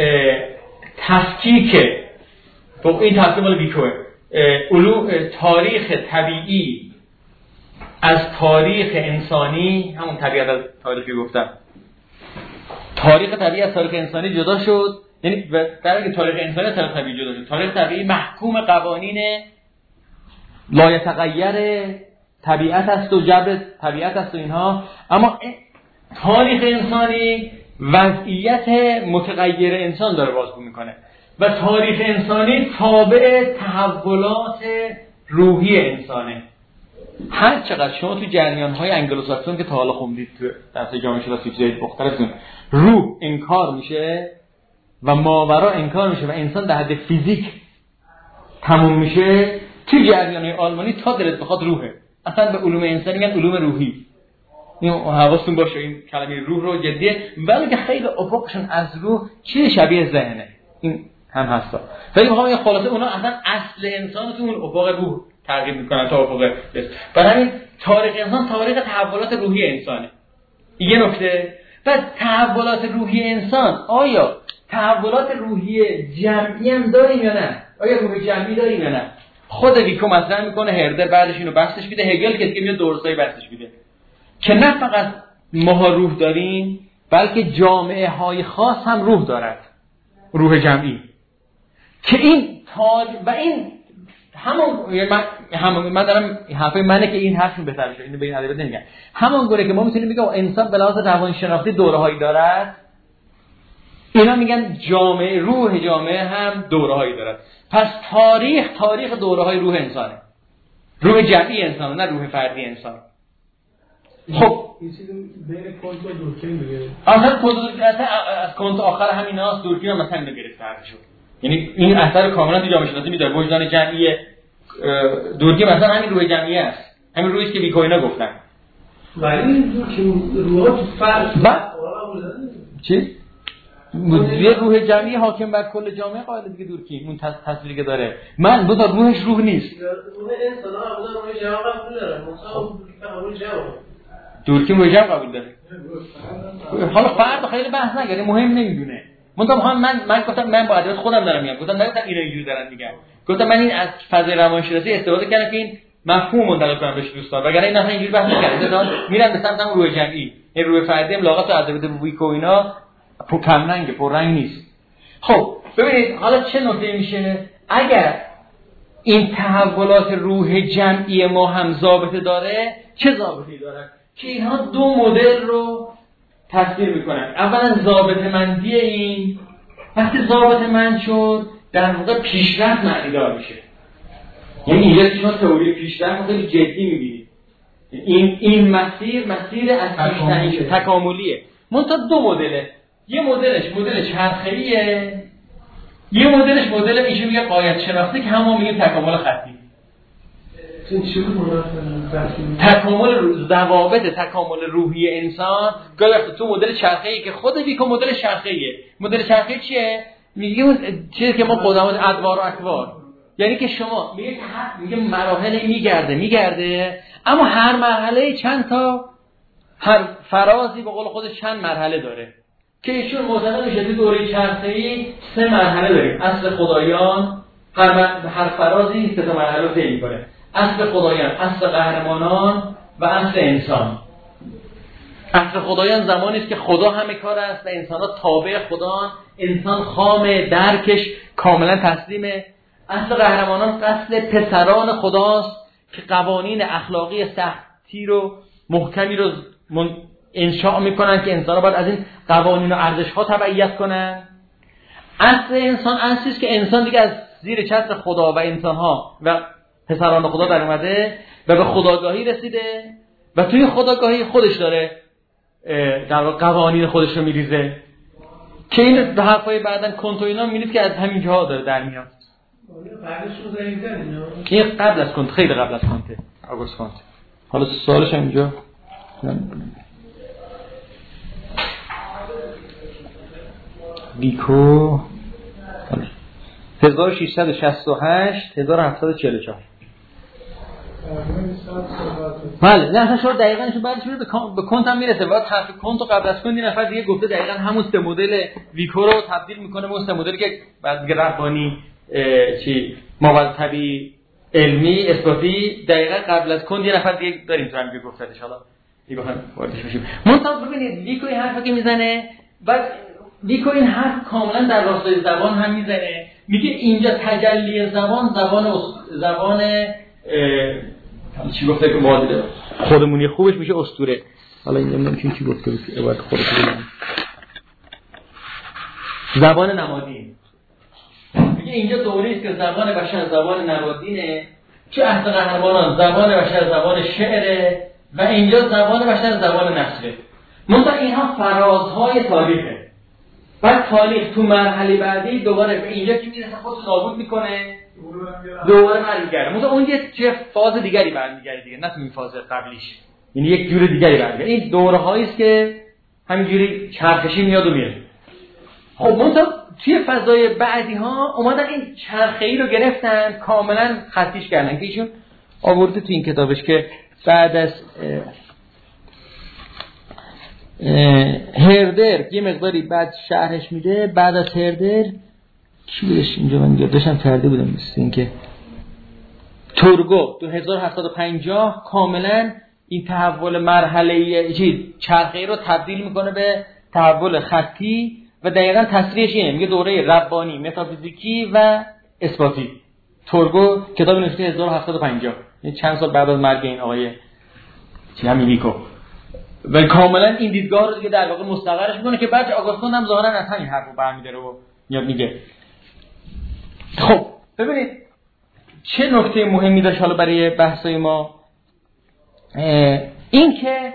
تفکیک این تفکیک مال ویکوه علوم تاریخ طبیعی از تاریخ انسانی، همون طبیعت از تاریخی گفتم، تاریخ طبیعی از تاریخ انسانی جدا شد. یعنی در اینکه تاریخ انسانی از تاریخ طبیعی جدا شد، تاریخ طبیعی محکوم قوانین لایتغیر طبیعت است و جبر طبیعت است و اینها، اما تاریخ انسانی وضعیت متغیر انسان داره بازگو میکنه و تاریخ انسانی تابع تحولات روحی انسانه. هر چقدر شما تو جریان‌های انگلوساکسون که تا حالا خوندید تو درس جامعه شناسی چیزای مختلفون روح انکار میشه و ماورا انکار میشه و انسان در حد فیزیک تموم میشه، تو جریان‌های آلمانی تا دلت بخواد روحه. اصلا به علوم انسانی میگن علوم روحی. این حواستون باشه این کلمه روح رو جدیه، ولی که خیلی افقشون از روح چیز شبیه ذهنه. این هم هستا. ولی میخوام یه خلاصه اونا اصلا اصل انسان تو اون افق روح ترغیب میکنن تا افق بس. برای همین تاریخ انسان تاریخ تحولات روحی انسانه. یه نکته. بعد تحولات روحی انسان، آیا تحولات روحی جمعی هم داریم یا نه؟ آیا روح جمعی داریم یا نه؟ خود ویکو مطرح میکنه، هردر بعدش اینو بحثش میده، هگل که دیگه میاد درستای بحثش میده که نه فقط ما روح داریم بلکه جامعه های خاص هم روح دارد، روح جمعی، که این و این من دارم حرفای منه که این حرف بهتر بشه، اینو به این ادبیات نمیگن. همون گونه که ما میتونیم بگیم انسان به لحاظ روانشناختی دوره‌هایی دارد، اینا میگن جامعه، روح جامعه هم دوره‌هایی دارد. پس تاریخ دوره‌های روح انسانه، روح جمعی انسانه، نه روح فردی انسان. خب این چیزی بین کنت و دورکیم میگه. از کنت آخر همین هاست، دورکیم هم مثلا اینو گرفته شد. یعنی این اثر کاملا تو جامعه شناسی میذاره، وجدان جمعی دورکیم مثلا همین روح جمعی است، همین روحی که ویکو اینا گفتن. ولی دورکیم روح تو فرد چی؟ یه روح جمعی حاکم بر کل جامعه قائل دیگه دورکیم، اون تصویری که داره. من دو تا روحش روح نیست. روح انسان هم روح جمع قبول داره، مثلا روح جمع دورکیم روح جمع قبول داره. حالا فرد خیلی بحث نگیره، مهم نمیدونه. من گفتم من با ادبیات خودم دارم میگم، گفتم نگفتم اینا اینجوری دارن میگن، گفتم من این از فضای روانشناسی استفاده کردم که این مفهوم منتقل کنم بهش دوستان، وگرنه این اصلا اینجوری بحث نکردن، میرن به سمت هم روح جمعی. این روح فردی هم لاغت و ادبیات ویکو اینا کم رنگه، پر رنگ نیست. خب ببینید حالا چه نکته میشه اگر این تحولات روح جمعی ما هم ضابطه داره؟ چه ضابطه‌ای داره؟ که اینها دو مدل رو تصویر میکنن. اولا ضابطه مندی، این وقتی ضابطه مند شد در واقع پیشرفت معنی دار میشه. یعنی اینجا که شما تئوری پیشرفت خیلی جدی می‌بینید. این مسیر از تکاملیه. منتها دو مدله. یه مدل چرخه‌ایه، یه مدل ایشون میگه غایت شناخته که همون میگه تکامل خطی. تکامل ضوابط تکامل روحی انسان گاهی تو مدل چرخه‌ای که خود ویکو مدل چرخه‌ایه. مدل چرخه‌ای چیه؟ میگه چیزی که ما قدمات ادوار و اکوار، یعنی که شما میگه مراحل میگرده اما هر مرحله چند تا هر فرازی به قول خودش چند مرحله داره که ایشون معتقد میشه تو دوره چرخه‌ای 3 مرحله داریم. اصل خدایان هر فرازی 3 تا مرحله رو طی می‌کنه. اصل خدایان، اصل قهرمانان و اصل انسان. اصل خدایان زمانی است که خدا همه کار است و انسان‌ها تابع خدان، انسان خام درکش کاملا تسلیمه. اصل قهرمانان اصل پسران خداست که قوانین اخلاقی سختی رو محکمی رو انشاء میکنن که انسان‌ها باید از این قوانین و ارزش‌ها تبعیت کنن. اصل انسان اصلی است که انسان دیگه از زیر چتر خدا و انسان‌ها و پسران خدا در اومده و به خداگاهی رسیده و توی خداگاهی خودش داره در قوانین خودش رو میریزه که این حرفای بعدن کنتو اینا می‌بینید که از همین جاها داره در میاد. بعدش رو زنیدن اینا که قبل از کنت، خیلی قبل از کنت، آگوست کنت. حالا سوالش هم اینجا بیکو 1668 1744. بله نه اصلا شما دقیقاً شو بعدش به کنت هم میرسه. بعد حرف کنت رو قبل از کنت این نفر دیگه گفته دقیقاً همون 3 مدل ویکو رو تبدیل میکنه به 3 مدلی که بعد دیگه ربانی مواد طبیعی علمی اثباتی دقیقاً قبل از کنت یه نفر دیگه داریم تو هم که گفته ان شاء الله دیگه بخوام واردش بشیم. منتها ببینید ویکو این حرفی که میزنه بعد ویکو این حرف کاملا در راستای زبان هم میزنه. میگه اینجا تجلی زبان چی گفته که معادله خودمونی خوبش میشه اسطوره. حالا اینجا نمیشه چی گفته که باید خودش زبان نمادین. میگه اینجا دوره است که زبان بشر زبان نمادینه، چه اصل قهرمانان زبان بشر زبان شعره و اینجا زبان بشر زبان نثره. منتها اینها فرازهای تاریخه. بعد تاریخ تو مرحله بعدی دوباره به اینجا که میرسه خودش نابود میکنه دوباره برمیگرده. مثلا اون یه فاز دیگری برمیگرده دیگه، نه تو این فاز قبلیش، یعنی یک جور دیگری برمیگرده. این دوره‌هایی است که همینجوری چرخشی میاد و میره. خب مثلا توی فضای بعدی ها اومدن این چرخه‌ای رو گرفتن کاملا خطیش کردن که ایشون آورده تو این کتابش که بعد از هردر یه مقداری بعد شرحش میده. بعد از هردر کی بودش اینجا من یادداشتم کرده بودم مثل این که تورگو تو 1750 کاملا این تحول مرحله‌ای چرخه‌ای رو تبدیل میکنه به تحول خطی و دقیقاً تصریحش اینه، میگه دوره ربانی، متافیزیکی و اثباتی. تورگو کتاب نوشته 1750 یعنی چند سال بعد از مرگ این آقای ویکو و کاملا این دیدگاه رو دیگه در واقع مستقرش میکنه که بعد آگوستون هم ظاهرا از همین حرفو برمی‌داره و میاد میگه. خب ببینید چه نکته مهمی داشت حالا برای بحثای ما، این که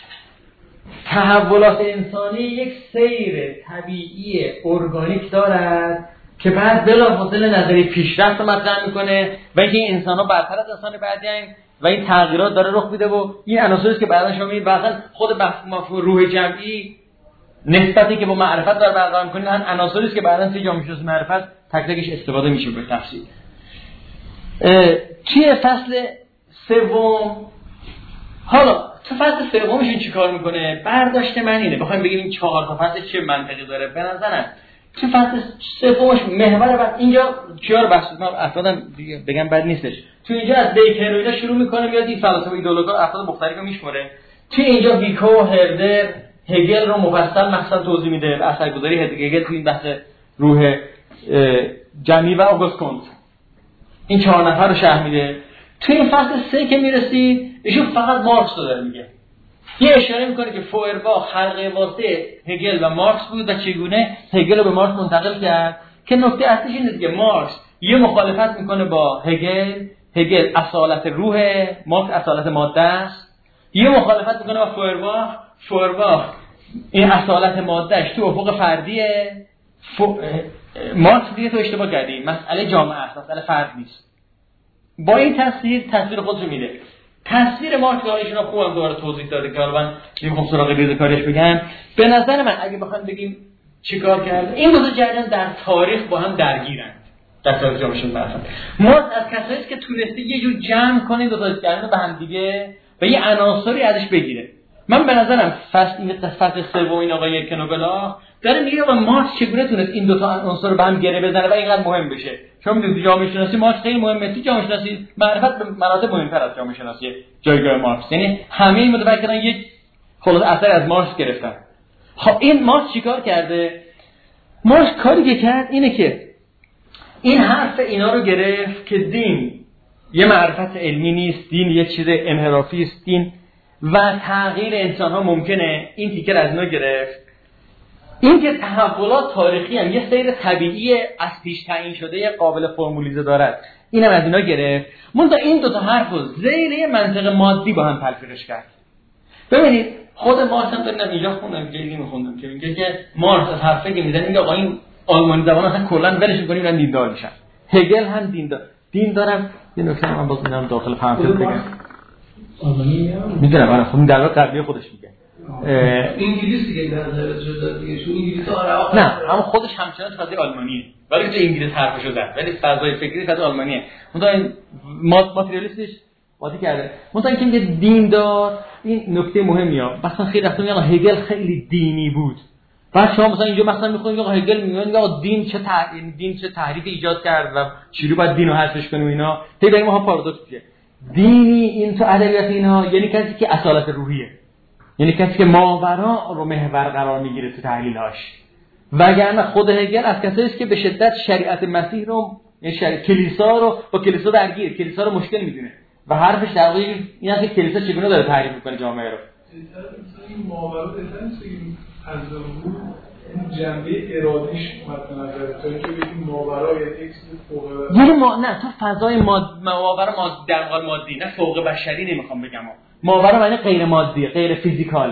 تحولات انسانی یک سیر طبیعی ارگانیک دارد که بعد بلافاصله نظری پیشرفت مطرح میکنه و اینکه این انسان‌ها برتر از انسان بعدی‌اند و این تغییرات داره رخ میده و این عناصری است که بعدا شما می‌بینید واقعا خود مفهوم روح جمعی نسبتی که با معرفت داره برقرار می‌کنه، هم عناصری است که بعدا توی جامعه شناسی معرفت تک تکش استفاده میشه به تفصیل. توی فصل سوم حالا تو فصل سومش این چیکار میکنه؟ برداشت من اینه بخوایم بگیم این 4 تا فصل چه منطقی داره. به نظرم تو فصل سومش محور بعد اینجا کیا رو بحث می‌کنم افرادم بگم بد نیستش. تو اینجا از بیکن و اینا شروع میکنه میاد این فلسفه ایدئولوژا افراد مختلفو میشمره. تو اینجا ویکو، هردر، هگل رو مفصل مثلا توضیح میده، اثرگذاری هگل تو این بحث روح جمعی و آگوست کنت این 4 نفر رو شرح میده. تو این فصل 3 که میرسید ایشون فقط مارکس رو داره میگه. یه اشاره میکنه که فوئرباخ حلقه واسطه هگل و مارکس بود و چگونه هگل رو به مارکس منتقل کرد که نکته اصلیش اینه که مارکس یه مخالفت میکنه با هگل هگل اصالت روح، مارکس اصالت ماده است. یه مخالفت میکنه با فورباخ این اصالت مادهش تو افق فردیه. مارکس دیگه تو اشتباه کردی، مسئله جامعه است، مسئله فرد نیست. با این تصویر خودش رو میده. تصویر مارکس رو ایشون خوبم دوباره توضیح داده که الان نمیخوام سراغ ریزکاریش بگم. به نظر من اگه بخوایم بگیم چیکار کرد، این دو تا جریان در تاریخ با هم درگیرن. در تاریخ جامعهشون مثلا مارکس از کسایی که تونسته یه جور جمع کنه دو تا جریان به هم دیگه و یه عناصری ازش بگیره. من به نظرم فصل سوم این آقای کنوبلا داره میگه و مارکس چگونه تونست این دو تا عنصر رو به هم گره بزنه و اینقدر مهم بشه. شما میدونید جامعه شناسی مارکس خیلی مهمه، تو جامعه شناسی معرفت به مراتب مهمتر از جامعه شناسی جایگاه مارکس، یعنی همه این متفکران یک خلاص اثر از مارکس گرفتن. خب این مارکس چیکار کرده؟ مارکس کاری که کرد اینه که این حرف اینا رو گرفت که دین یه معرفت علمی نیست، دین یه چیز انحرافی است، دین و تغییر انسان ها ممکنه. این تیکر از اینا گرفت. این که تحولات تاریخی هم یه سیر طبیعی از پیش تعیین شده قابل فرمولیزه دارد، اینم از اینا گرفت. منتها این دو تا حرف رو زیر یه منطق مادی با هم تلفیقش کرد. ببینید خود مارکس هم داریم اینجا خوندم، جایی میخوندم که میگه که مارکس از حرفی که میزنه میگه آقا این آلمانی زبان اصلا کلا ولش می‌کنیم میرن دیندار میشن. هگل هم دیندارم. یه نکته من باز میذارم داخل پرانتز بگم. آلمانی میدونم آره خب در واقع قبلی خودش میگه. انگلیسی دیگه در نظر جدا دیگه چون انگلیسی آره نه اما خودش همچنان فضای آلمانیه ولی تو انگلیس حرفشو زد ولی فضای فکری فضای آلمانیه. منتها این ماتریالیستش وادی کرده. منتها اینکه دیندار این نکته مهمیه. مثلا خیلی وقتا میگن هگل خیلی دینی بود. بعد شما مثلا اینجا مثلا میخونید آقا هگل میگه آقا دین چه تحریف ایجاد کرد و چجوری باید دینو حذفش کنیم اینا. هی بریم ما پارادوکس میشه. دینی این تو ادبیات اینا یعنی کسی که اصالت روحیه، یعنی کسی که ماورا رو محور قرار میگیره تو تحلیل‌هاش. وگرنه خود هگل از کسایی است که به شدت شریعت مسیح رو یعنی کلیسا رو با کلیسا درگیر، کلیسا رو مشکل میدونه و حرفش در واقع این است که کلیسا چگونه داره تعریف میکنه جامعه رو. این ماورا بهترین از اون جنبه ارادیش مد نظر تا اینکه بگیم ماورا یا اکس فوق یعنی نه تو فضای ماورا در واقع مادی نه فوق بشری نمیخوام بگم. ماورا معنی غیر مادی، غیر فیزیکال.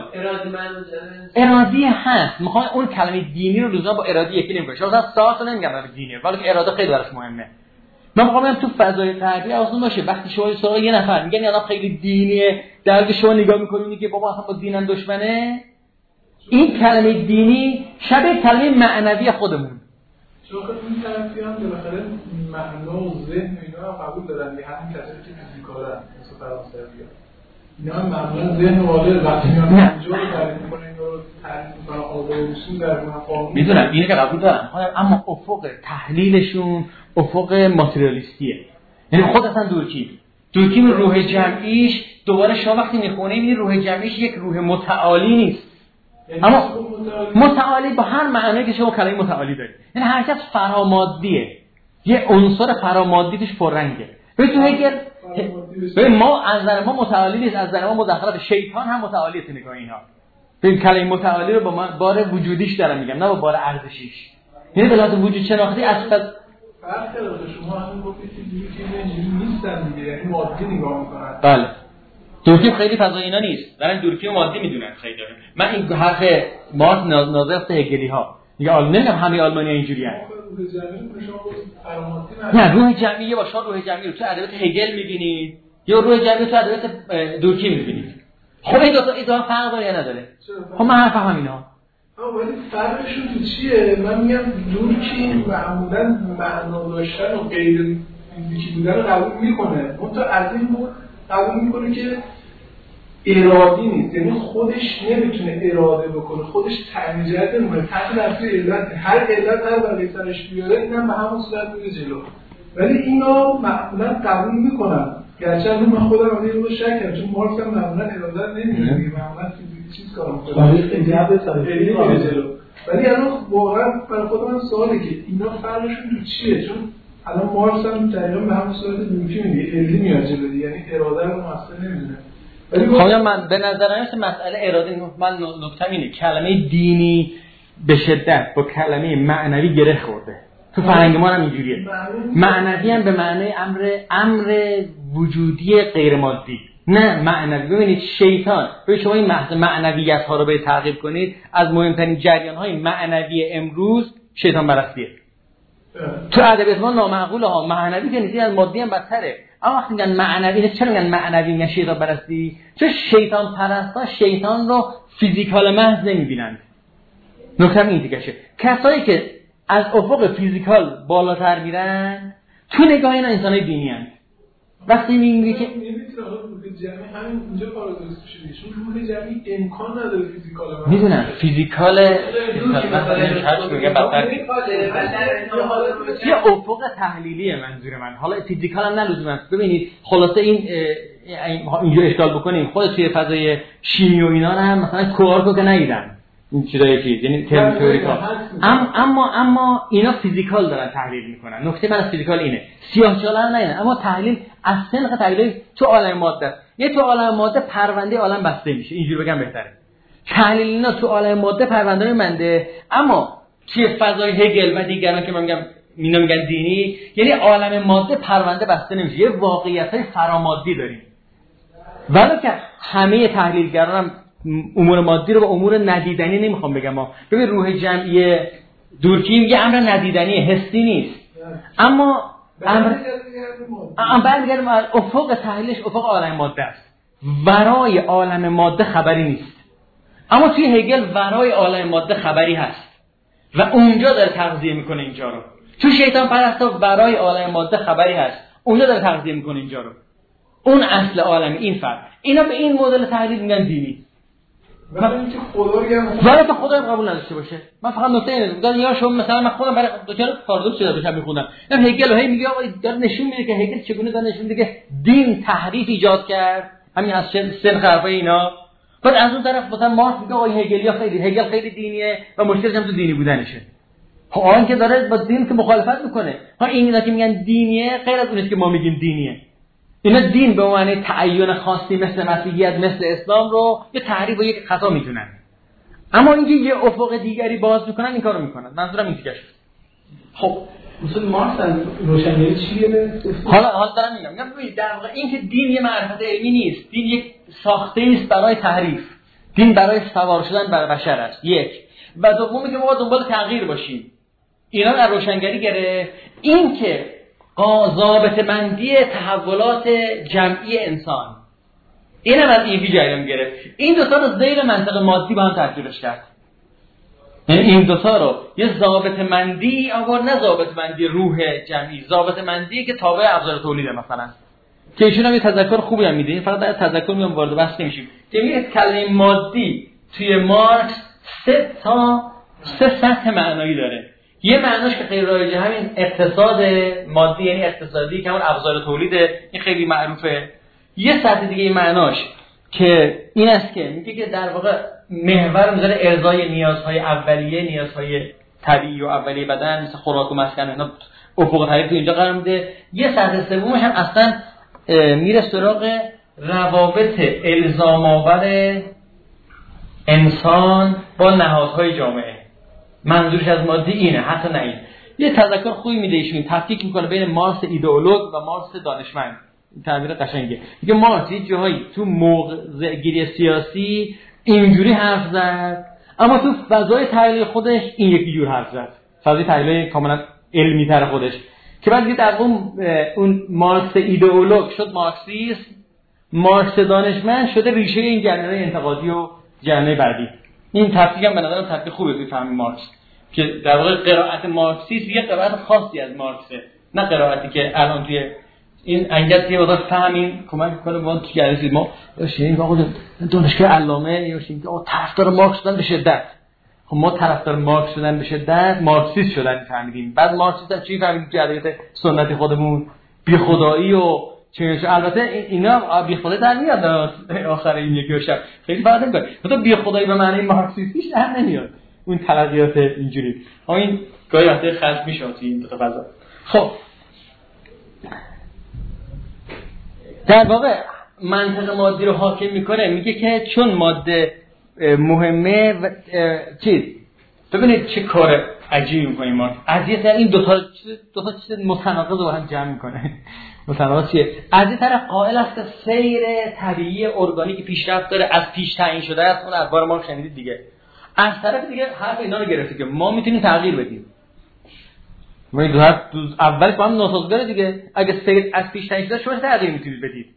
ارادی هست. میخوام اون کلمه دینی رو لزوما با ارادی یکی نمیکنه. شما مثلا ساعت رو نمیگم برای دینیه ولی اراده خیلی براش مهمه. من میخوام تو فضای غربی آسون باشه وقتی شما سراغ یه نفر میگن یعنی خیلی دینیه در حالی که شما نگاه میکنید که بابا اصلا با دینن دشمنه. این کلمه دینی شبیه کلمه معنوی خودمون. چون این طرفی هم بالاخره معنا و ذهن اینا قبول دارن همین کسایی که فیزیکالن مثل فرانسوی‌ها. اینا هم معمولا ذهن واقعی وقتی میان اینجا رو تعریف میکنن اینا رو تعریف میکنن قابل اصول در مفاهیم میدونم اینه که قبول دارن اما افق تحلیلشون افق ماتریالیستیه. یعنی خود اصلا دورکی روح جمعیش دوباره شما وقتی میخونه این روح جمعیش یک روح متعالی نیست. اما متعالی با هر معنی که شما کلمه متعالی دارید. یعنی هر کس فرامادیه. یه عنصر فرامادی توش پررنگه. ببین ما از نظر ما متعالی نیست، از نظر ما مداخلات شیطان هم متعالیه تو نگاه اینا. ببین کلمه متعالی رو با من بار وجودیش دارم میگم نه با بار ارزشیش. یعنی به لحاظ وجود شناختی اصلا فرق داره. شما همین گفتید که اینجوری نیستن دیگه، یعنی مادی نگاه میکنن. بله. دورکی خیلی فضای اینا نیست. دارن دورکی مادی میدونن خیلی داره. من این حرف مارکس ناظر است هگلی ها. میگه نمیگم همه آلمانی اینجوریه. نه روح جمعی با شما روح جمعی رو تو ادبیات هگل می‌بینید یا روح جمعی تو ادبیات دورکی می‌بینید. خب این دو تا فرق داره یا نداره؟ خب من حرف همینا. ولی فرقشون تو چیه؟ من میگم دورکی معمولاً معنا داشتن و غیر فیزیکی بودن رو قبول میکنه. اون تا از این بود قبول میکنه که ارادی نیست، یعنی خودش نمیتونه اراده بکنه، خودش تنجرد نمیکنه، تحت دستور علت هر علت هر برای سرش بیاره اینم به همون صورت میره جلو. ولی اینا معمولا قبول میکنن، گرچه من خودم هم اینو شک کردم چون مارکس هم معمولا اراده نمیدونه، معمولا چیز کار میکنه ولی خیلی میره جلو. ولی الان واقعا برای خودم سواله که اینا فرقشون تو چیه؟ چون الان مارکس هم تقریبا به همون صورت دورکی میگه علمی میاد جلو، یعنی اراده رو اصلا نمیدونه. خواهم من به نظر من مسئله اراده من نکتم اینه کلمه دینی به شدت با کلمه معنوی گره خورده تو فرهنگ ما هم اینجوریه. معنوی هم به معنی امر وجودی غیر مادی، نه معنوی. ببینید شیطان، ببینید شما این معنویت ها رو به تعقیب کنید، از مهمترین جریان های معنوی امروز شیطان پرستیه. تو ادبیات ما نامعقوله ها، معنوی که نیست، از مادی هم بدتره. اما وقتی میگن معنوی، چرا میگن معنوی میگن شیطان پرستی؟ چون شیطان پرستا شیطان رو فیزیکال محض نمیبینند. نکته این دیگه، کسایی که از افق فیزیکال بالاتر میرن تو نگاه اینا انسانای دینی هستند. وقتی میگه که نمیتونه روح جمعی همین اونجا پارادوکس میشه، چون روح جمعی امکان نداره فیزیکال محض. میدونم فیزیکال محض میگه بدتر یه افق تحلیلیه منظور من. حالا فیزیکال هم نلزومه. ببینید خلاصه اینجا اشکال بکنیم، خود توی فضای شیمی و اینا هم مثلا کوارکو که ندیدن این چیزای چیز، یعنی تئوریکال، اما اینا فیزیکال دارن تحلیل میکنن. نکته من از فیزیکال اینه، سیاه‌چاله نه، اما تحلیل از سنخ تحلیل تو عالم ماده است. یه تو عالم ماده پرونده عالم بسته میشه، اینجوری بگم بهتره. تحلیل اینا تو عالم ماده پرونده منده، اما توی فضای هگل و دیگران که من میگم اینا میگن دینی، یعنی عالم ماده پرونده بسته نمیشه. یه واقعیت‌های فرامادی داریم. ولی که همه تحلیلگران هم امور مادی رو با امور ندیدنی نمیخوام بگم. ببین روح جمعی دورکی میگه امر ندیدنی حسی نیست، اما برمیگردیم افق تحلیلش افق عالم ماده است. ورای عالم ماده خبری نیست، اما توی هگل ورای عالم ماده خبری هست و اونجا داره تغذیه میکنه اینجا رو. تو شیطان پرستا ورای عالم ماده خبری هست، اونجا داره تغذیه میکنه اینجا رو. اون اصل عالم، این فرق. اینا به این مدل تحلیل میگن دینی. ولی اینکه خدا رو گم ولی خدا قبول نداشته باشه. من فقط نکته اینه میگم، یا شما مثلا من خودم برای دکتر پارادوکس شده باشم میخونم، من هگل هی میگه آقا داره نشون میده که هگل چگونه داره نشون میده که دین تحریف ایجاد کرد، همین از سن حرفای اینا. بعد از اون طرف مثلا مارکس میگه آقا هگل خیلی دینیه و مشکلش هم تو دینی بودنشه. اون که داره با دین که مخالفت میکنه. اینا که میگن دینیه غیر از اونه که ما میگیم دینیه. اینا دین به معنی تعین خاصی مثل مسیحیت مثل اسلام رو یه تعریف و یک خطا میدونن، اما اینکه یه افق دیگری باز میکنن این کارو میکنن. منظورم این دیگه شد. خب مثلا مارکس روشنگری چیه؟ حالا دارم میگم ببینید در واقع این که دین یه معرفت علمی نیست، دین یک ساخته است برای تحریف. دین برای سوار شدن بر بشر است، یک. و دومی که ما دنبال تغییر باشیم. اینا در روشنگری گره این که ضابطه‌بندی تحولات جمعی انسان، اینم از این جریان گرفت. این دو تا رو زیر منطق مادی با هم ترکیبش کرد. یعنی این دو تا رو یه ضابطه‌بندی آورد، نه ضابطه‌بندی روح جمعی، ضابطه‌بندی که تابع ابزار تولیده مثلا. که ایشون هم یه تذکر خوبی هم میده، فقط در تذکر میام وارد بحث نمیشیم. که میگه کلمه مادی توی مارکس سه سطح معنایی داره. یه معناش که خیلی رایجه همین اقتصاد مادی، یعنی اقتصادی که همون ابزار تولیده، این خیلی معروفه. یه سطح دیگه این معناش که این است که میگه که در واقع محور میذاره ارضای نیازهای اولیه، نیازهای طبیعی و اولیه بدن مثل خوراک و مسکن، اینا افق تعریف تو اینجا قرار میده. یه سطح سومش هم اصلا میره سراغ روابط الزام آور انسان با نهادهای جامعه. منظورش از مادی اینه، حتی نه این. یه تذکر خوبی میده ایشون، تفکیک میکنه بین مارکس ایدئولوگ و مارکس دانشمند. این تعبیر قشنگه. میگه مارکس یه جایی تو موضع‌گیری سیاسی اینجوری حرف زد، اما تو فضای تحلیل خودش این یکی جور حرف زد. فضای تحلیل کاملا علمی تر خودش، که بعد دیگه در اون مارکس ایدئولوگ شد مارکسیسم، مارکس دانشمند شده ریشه این جریان‌های انتقادی و جریان‌های بعدی. این تفکیک هم به نظرم تفکیک خوبه توی فهم مارکس، که در واقع قرائت مارکسیسم یه قرائت خاصی از مارکسه، نه قرائتی که الان توی این انگت یه وقت فهمیم کمک می‌کنه ما تو جلسه ما باشیم آقا دانشگاه علامه یا شیم که آقا طرفدار مارکس شدن به شدت. خب ما طرفدار مارکس شدن به شدت مارکسیست شدن فهمیدیم. بعد مارکسیست هم چی فهمیدیم تو ادبیات سنتی خودمون؟ بی خدایی و چه. البته اینا بی خدایی در میاد آخر این یکی شب خیلی فرق نمی‌کنه. مثلا بی خدایی به معنی مارکسیستیش در نمیاد اون تلقیات اینجوری. این گاهی وقتا خلط میشه تو این دو تا فضا. خب در واقع منطق مادی رو حاکم میکنه، میگه که چون ماده مهمه و ببینید چه کار عجیبی می‌کنیم ما. از یه طرف این دو تا چیز متناقض رو هم جمع می‌کنه. متناقض چیه؟ از یه طرف قائل است که سیر طبیعی ارگانیک پیشرفت داره، از پیش تعیین شده است، اون اخبار ما رو شنیدید دیگه. از طرف دیگه حرف اینا رو گرفته که ما میتونیم تغییر بدیم. ما اول با هم ناسازگاره دیگه. اگه سیر از پیش تعیین شده شما تغییر میتونید بدید.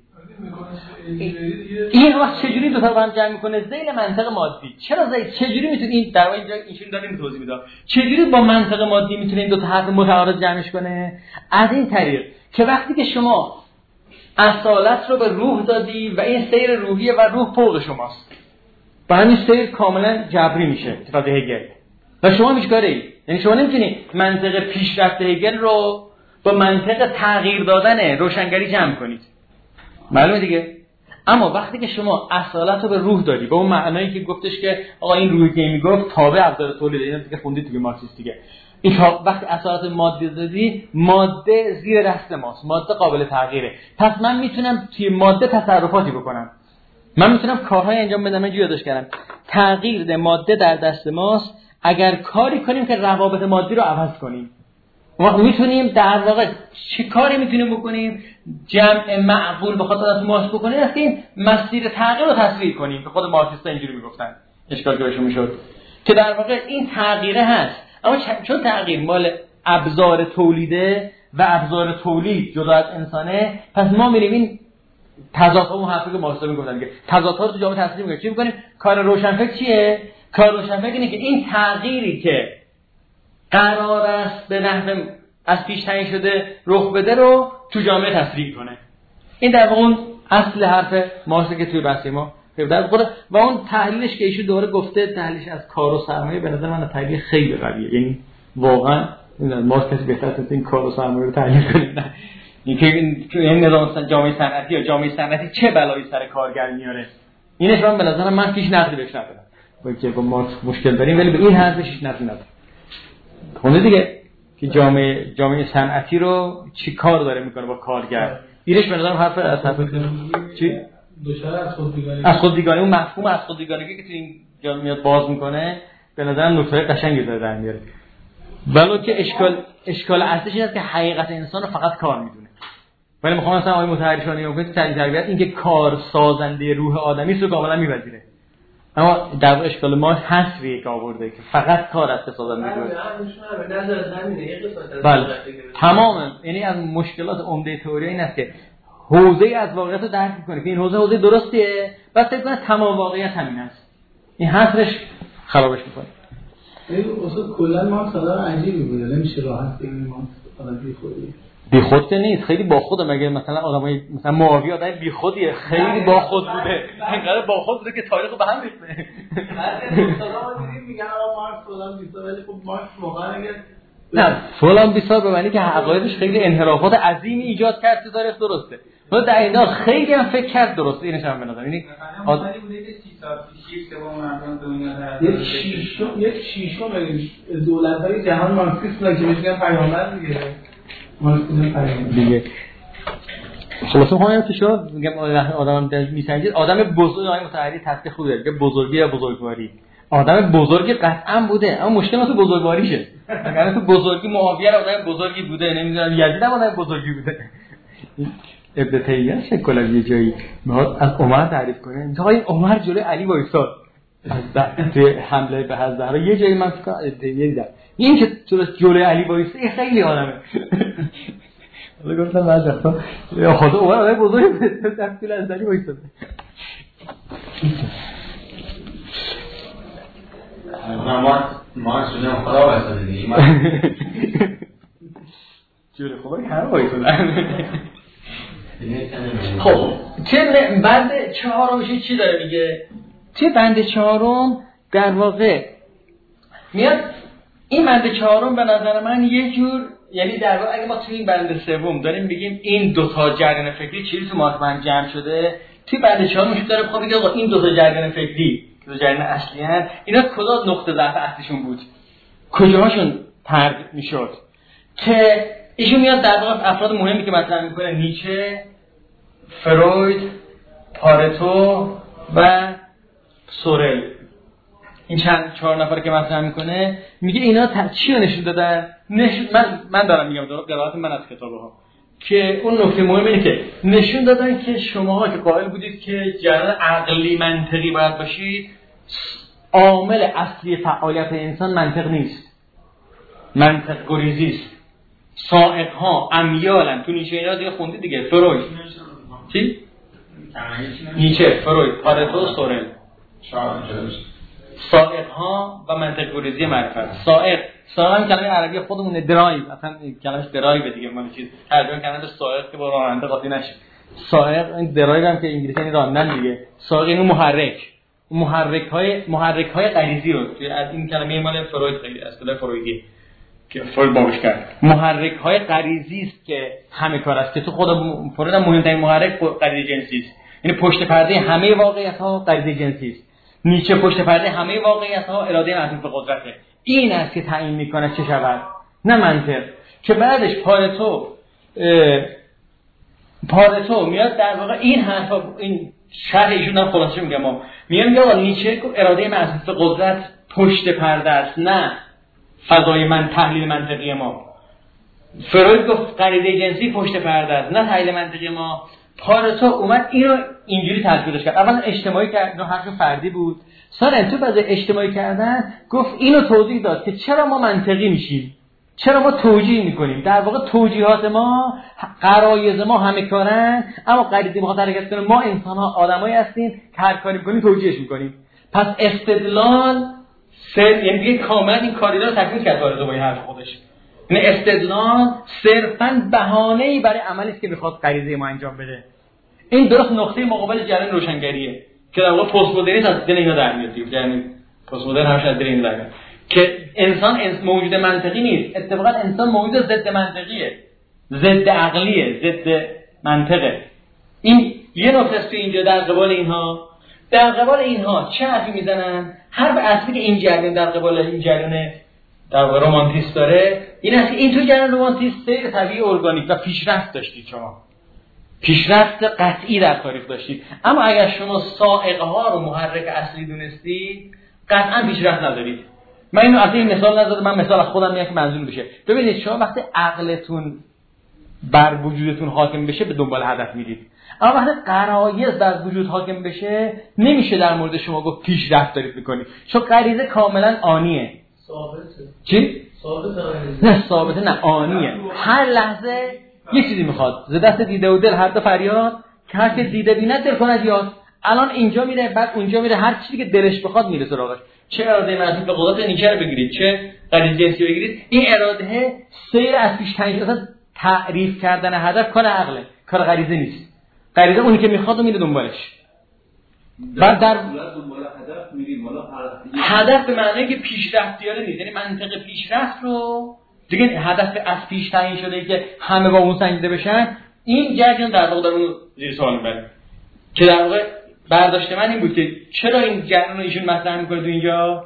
این وقت چجوری دو تا با هم جمع میکنه؟ ذیل منطق مادی. چرا ذیل؟ چجوری میتونه این در واقع اینجا ایشون داره این توضیح میده. چجوری با منطق مادی میتونه این دو تا حرف متعارض جمعش کنه؟ از این طریق که وقتی که شما اصالت رو به روح دادی و این سیر روحیه و روح فوق شماست، با همین سیر کاملا جبری میشه اتفاق هگل. و شما میشکاری، یعنی شما نمیتونی منطق پیشرفت هگل رو با منطق تغییر دادن روشنگری جمع کنید. معلومه دیگه. اما وقتی که شما اصالت رو به روح دادی، به اون معنایی که گفتش که آقا این روحی که میگفت تابع ابزار تولید، اینا دیگه خوندید دیگه مارکسیست دیگه. این وقتی اصالت ماده دادی، ماده زیر دست ماست، ماده قابل تغییره. پس من میتونم توی ماده تصرفاتی بکنم. من میتونم کارهای انجام بدم. من یادش کردم تغییر ماده در دست ماست اگر کاری کنیم که روابط مادی رو عوض کنیم. ما میتونیم در واقع چه کاری میتونیم بکنیم؟ جمع معقول به خاطر از مارکس بکنیم است که این مسیر تغییر رو تصویر کنیم که خود مارکسیست‌ها اینجوری میگفتن. اشکال که بهشون میشد که در واقع این تغییره هست، اما چون تغییر مال ابزار تولیده و ابزار تولید جدا از انسانه، پس ما میریم این تضادها، اون حرفی که مارکس‌ها میگفتن که تضادها رو تو جامعه تصویر میکنیم. چی میکنیم؟ کار روشنفکر چیه؟ کار روشنفکر اینه که این تغییری که قرار است به نحو از پیش تعیین شده رخ بده رو تو جامعه تصریح کنه. این در واقع اون اصل حرف مارکس که توی بحث ما در واقع و اون تحلیلش که ایشون دوباره گفته، تحلیلش از کار و سرمایه به نظر من تحلیل خیلی قویه. یعنی واقعا مارکس بهتر از این کار و سرمایه رو تحلیل کنه. نه اینکه این نظام جامعه صنعتی یا جامعه صنعتی چه بلایی سر کارگر میاره، اینش من به نظر من پیش نقدی بهش ندارم. بلکه با مارکس مشکل داریم، ولی به این حرفش نقدی ندارم. خونه دیگه که جامعه صنعتی رو چی کار داره میکنه با کارگر، اینش به نظرم حرف از طرف چی دچار از خودبیگانی اون مفهوم از خودبیگانی که تو این جا میاد باز میکنه به نظرم نکته قشنگی داره در میاره. ولی که اشکال اصلیش اینه که حقیقت انسان رو فقط کار میدونه. ولی میخوام مثلا آقای متحریشانی میگه تعریف تربیت این که کار سازنده روح آدمی است رو کاملا میپذیره. اما در اشکال ما حسریه که آورده که فقط کار است سازنده روح. بله تمام، یعنی از مشکلات عمده تئوری این است که حوزه از واقعیت رو درک کنه که این حوزه درستیه، بعد فکر کنه تمام واقعیت همین است. این حسرش خرابش میکنه. این اصلا کلا ما صدا عجیبی بوده، نمیشه راحت بگیم ما حالا بی خود که نیست، خیلی با خوده. مگه مثلا آدمای مثلا معاویه آدم بی خودیه، خیلی با خود بوده، انقدر با خود بوده که تاریخو به هم ریخته. بعد اصلا دیدیم میگن آقا مارکس فلان بیسا، ولی خب مارکس واقعا اگه نه فلان بیسا به معنی که عقایدش خیلی انحرافات عظیمی ایجاد کرد که تاریخ درسته. ولی در این حال خیلی هم فکر کرد درسته. اینش هم به نظر یعنی آدمی بوده که 30 سال پیش سوم مردم دنیا یک شیشم دولت‌های جهان مارکسیسم که میگن پیامبر دیگه. مارکسیسم پیامبر دیگه. خلاصه همین تو شو میگم آدم میسنجید آدم بزرگ آدم متحری تصدیق خوب داره که بزرگی یا بزرگواری. آدم بزرگی قطعا بوده، اما مشکل تو بزرگواریشه. اگر تو بزرگی معاویه آدم بزرگی بوده، نمیدونم یزید هم آدم بزرگی بوده. ابن تیمیه شکل از یه جایی میخواد از عمر تعریف کنه. میگه این عمر جلوی علی وایساد توی حمله به حضرت. یه جایی من فکر ابن تیمیه دیدم این که جلوی علی وایساد خیلی آدمه. حالا گفتم بعد وقتا یا خدا عمر آدم بزرگی تفصیل از علی وایساد. ما شدیم خدا وایساده دیگه. جلوی خدا هر وایساد. خب چه بند چهارمش چی داره میگه؟ چه بند چهارم در واقع میاد این بند چهارم به نظر من یه جور، یعنی در واقع اگه ما توی این بند سوم داریم بگیم این دو تا جریان فکری چیزی تو مارکس جمع شده، توی بند چهارم میشه داره بخوام بگه آقا این دو تا جریان فکری که دو جریان اصلی هستن اینا کدام نقطه ضعف اصلیشون بود، کجاهاشون طرد میشد، که ایشون میاد در واقع افراد مهمی که مطرح میکنه نیچه، فروید، پارتو و سورل. این چند 4 نفر که مطرح میکنه میگه اینا چی رو نشون دادن؟ من دارم میگم قرائت من از کتابها که اون نکته مهم اینه که نشون دادن که شماها که قائل بودید که جریان عقلی منطقی باید باشید، عامل اصلی فعالیت انسان منطق نیست، منطق گریزی است. سائق‌ها امیالن. تو نیچه اینا دیگه خوندید دیگه. فروید چی؟ نیچه، فروید، پارتو، سورل. سائق‌ها و منطق گریزی معرفت. سائق هم کلمه عربی خودمونه، درایو، اصلا کلمش درایو دیگه، مال چیز ترجمه کردن به سائق که با راننده قاطی نشه. سائق این درایو هم که انگلیسی یعنی راندن دیگه. سائق اینو محرک‌های غریزی رو از این کلمه مال فروید خیلی اصطلاح فرویدی که فروید بابش کرد. محرک‌های غریزی است که همه کار است که تو خود فروید هم مهمترین محرک غریزه جنسی است. یعنی پشت پرده همه واقعیت‌ها غریزه جنسی است. نیچه پشت پرده همه واقعیت‌ها اراده معطوف به قدرته. این است که تعیین می‌کنه چه شود، نه منطق. که بعدش پارتو میاد در واقع این حرفا، این شرح ایشون هم خلاصه میگم، میگه آقا نیچه اراده معطوف به قدرت پشت پرده است، نه فضای تحلیل منطقی ما. فروید گفت غریزه جنسی پشت پرده است، نه تحلیل منطقی ما. پارتو اومد اینو اینجوری تطبیقش کرد. اولا اجتماعی کرد، نه حرف فردی بود. ثانیاً تو بعد اجتماعی کردن گفت اینو توضیح داد که چرا ما منطقی میشیم، چرا ما توجیه میکنیم. در واقع توجیهات ما، غرایز ما همه کارن، اما غریزه ما حرکت کنه. ما انسان‌ها آدمایی هستیم که هر کاری میکنیم توجیهش میکنیم. پس استدلال یعنی دیگه کاملا این کاریدا رو تکمیل کرد وارد با این حرف خودش. یعنی استدلال صرفاً بهانه‌ای برای عملی است که میخواد غریزه ما انجام بده. این درست نقطه مقابل جریان روشنگریه که در واقع پست مدرنیسم از دل اینا در میاد. یعنی پست مدرن همش از دل این در میاد که انسان موجود منطقی نیست، اتفاقا انسان موجود ضد منطقیه، ضد عقلیه، ضد منطقه. این یه نکته است اینجا. در قبال اینها چه حرفی میزنن؟ حرف اصلی که این جریان در قبال این جریان در واقع رومانتیست داره این است که این تو جریان رومانتیست سیر طبیعی ارگانیک و پیشرفت داشتید، شما پیشرفت قطعی در تاریخ داشتید. اما اگر شما سائق‌ها رو محرک اصلی دونستید قطعا پیشرفت ندارید. من اینو از این مثال نزدم، من مثال از خودم میگم که منظور بشه. ببینید شما وقتی عقلتون بر وجودتون حاکم بشه به دنبال هدف میرید، اما وقتی غرایز بر وجود حاکم بشه نمیشه در مورد شما گفت پیشرفت دارید میکنید، چون غریزه کاملا آنیه. ثابته. چی؟ ثابته نه آنیه. هر لحظه یه چیزی میخواد. ز دست دیده و دل هر دو فریاد که هر که دیده بیند دل کند یاد. الان اینجا میره، بعد اونجا میره، هر چیزی که دلش بخواد میره سراغش. چه اراده معطوف به قدرت نیچه رو بگیرید، چه غریزه جنسی بگیرید، این اراده سیر از پیش تعیین شده. تعریف کردن هدف کار عقله، کار غریزه نیست. غریزه اونی که میخواد و میره دنبالش. بعد در دنبال هدف میریم، والا هدف به معنی که پیشرفتیاره نیست. یعنی منطق پیشرفت رو دیگه هدف از پیش تعیین شده که همه با اون سنجیده بشن، این جریان در واقع اون زیر سوال میبره. که در واقع برداشت من این بود که چرا این جریان رو ایشون مطرح میکنه تو اینجا.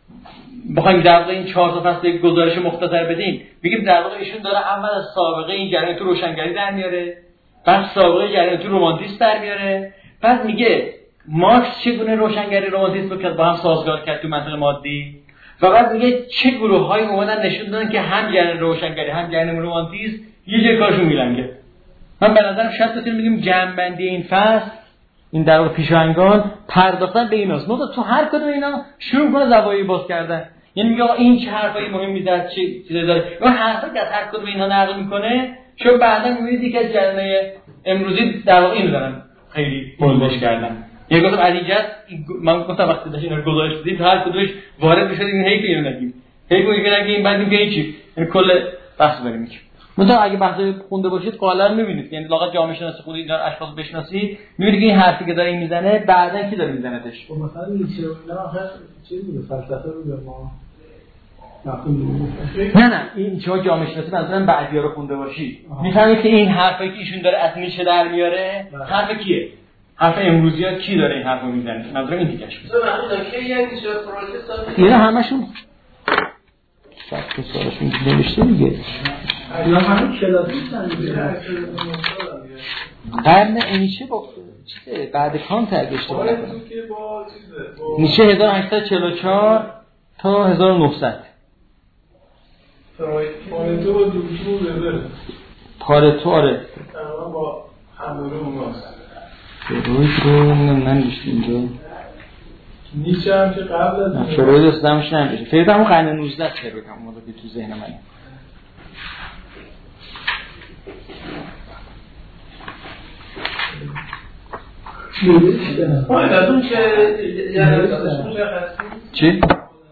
بخوایم در واقع این 4 تا فصل یک گزارش مختصر بدیم، بگیم در واقع ایشون داره اول از سابقه این جریان تو روشنگری در میاره، بعد سابقه جریان تو رومانتیسم در میاره، بعد میگه مارکس چگونه روشنگری رومانتیسم رو با هم سازگار کرد تو منطق مادی، و بعد میگه چه گروه‌هایی اومدن نشون دادن که هم جریان روشنگری هم جریان رومانتیسم یه جای کارشون میلنگه. من به نظرم شاید بتونیم بگیم جمع‌بندی این فصل، این در واقع پیشاهنگان پرداختن به ایناست. تو هر کدوم اینا شروع کنه زوایای باز کردن. یعنی میگه آقا این چه حرفایی مهم میزد، چه چیزی داره. اون حرفا که هر کدوم اینا نقل میکنه، چون بعدا میبینید که جریان امروزی در واقع اینو دارن خیلی بولش کردن. یه گفتم علیجت، من گفتم وقتی داشت اینا رو گزارش بدید هر کدومش وارد میشد این هی که اینو نگیم، هی که نگیم این بعد میگه چی، یعنی کل بحث بریم میگیم. مثلا اگه بحثی خونده باشید قالا میبینید، یعنی لاغت جامعه شناسی خود اینا اشخاص بشناسید، میبینید که این حرفی که داره این میزنه بعدن کی داره میزنهش. خب مثلا نیچه اینا آخر چیزی به فلسفه رو به ما نه این شما جامعه شناسی مثلا بعدیا رو خونده باشید میفهمید که این حرفی که ایشون داره از نیچه در میاره حرف کیه؟ حرف امروزیات کی داره این حرفو میزنه؟ منظورم این دیگه است. اینا همشون سبک سوالشون نوشته دیگه. اینا همه کلاسیکن دیگه. قرن نیچه با بعد کانت اگه اشتباه نکنم که با نیچه 1844 تا 1900 پارتو با دوچو بده پارتو آره تقریبا با هموره اوناست فروید رو نمیدونم اینجا نیچه هم که قبل از فروید استدامش نمیشه فروید همون قرن 19 فروید همون موقع که تو ذهن منه چی؟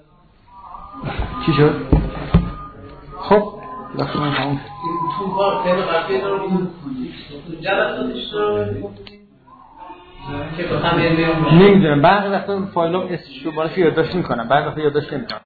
چی شد؟ خب لحظه من همون تو کار تیم قبلی رو جلساتش رو که بخوام نمیدونم بعضی وقتا فایلام اسمش رو بالا یادداشت میکنم بعضی وقتا یادداشت نمیکنم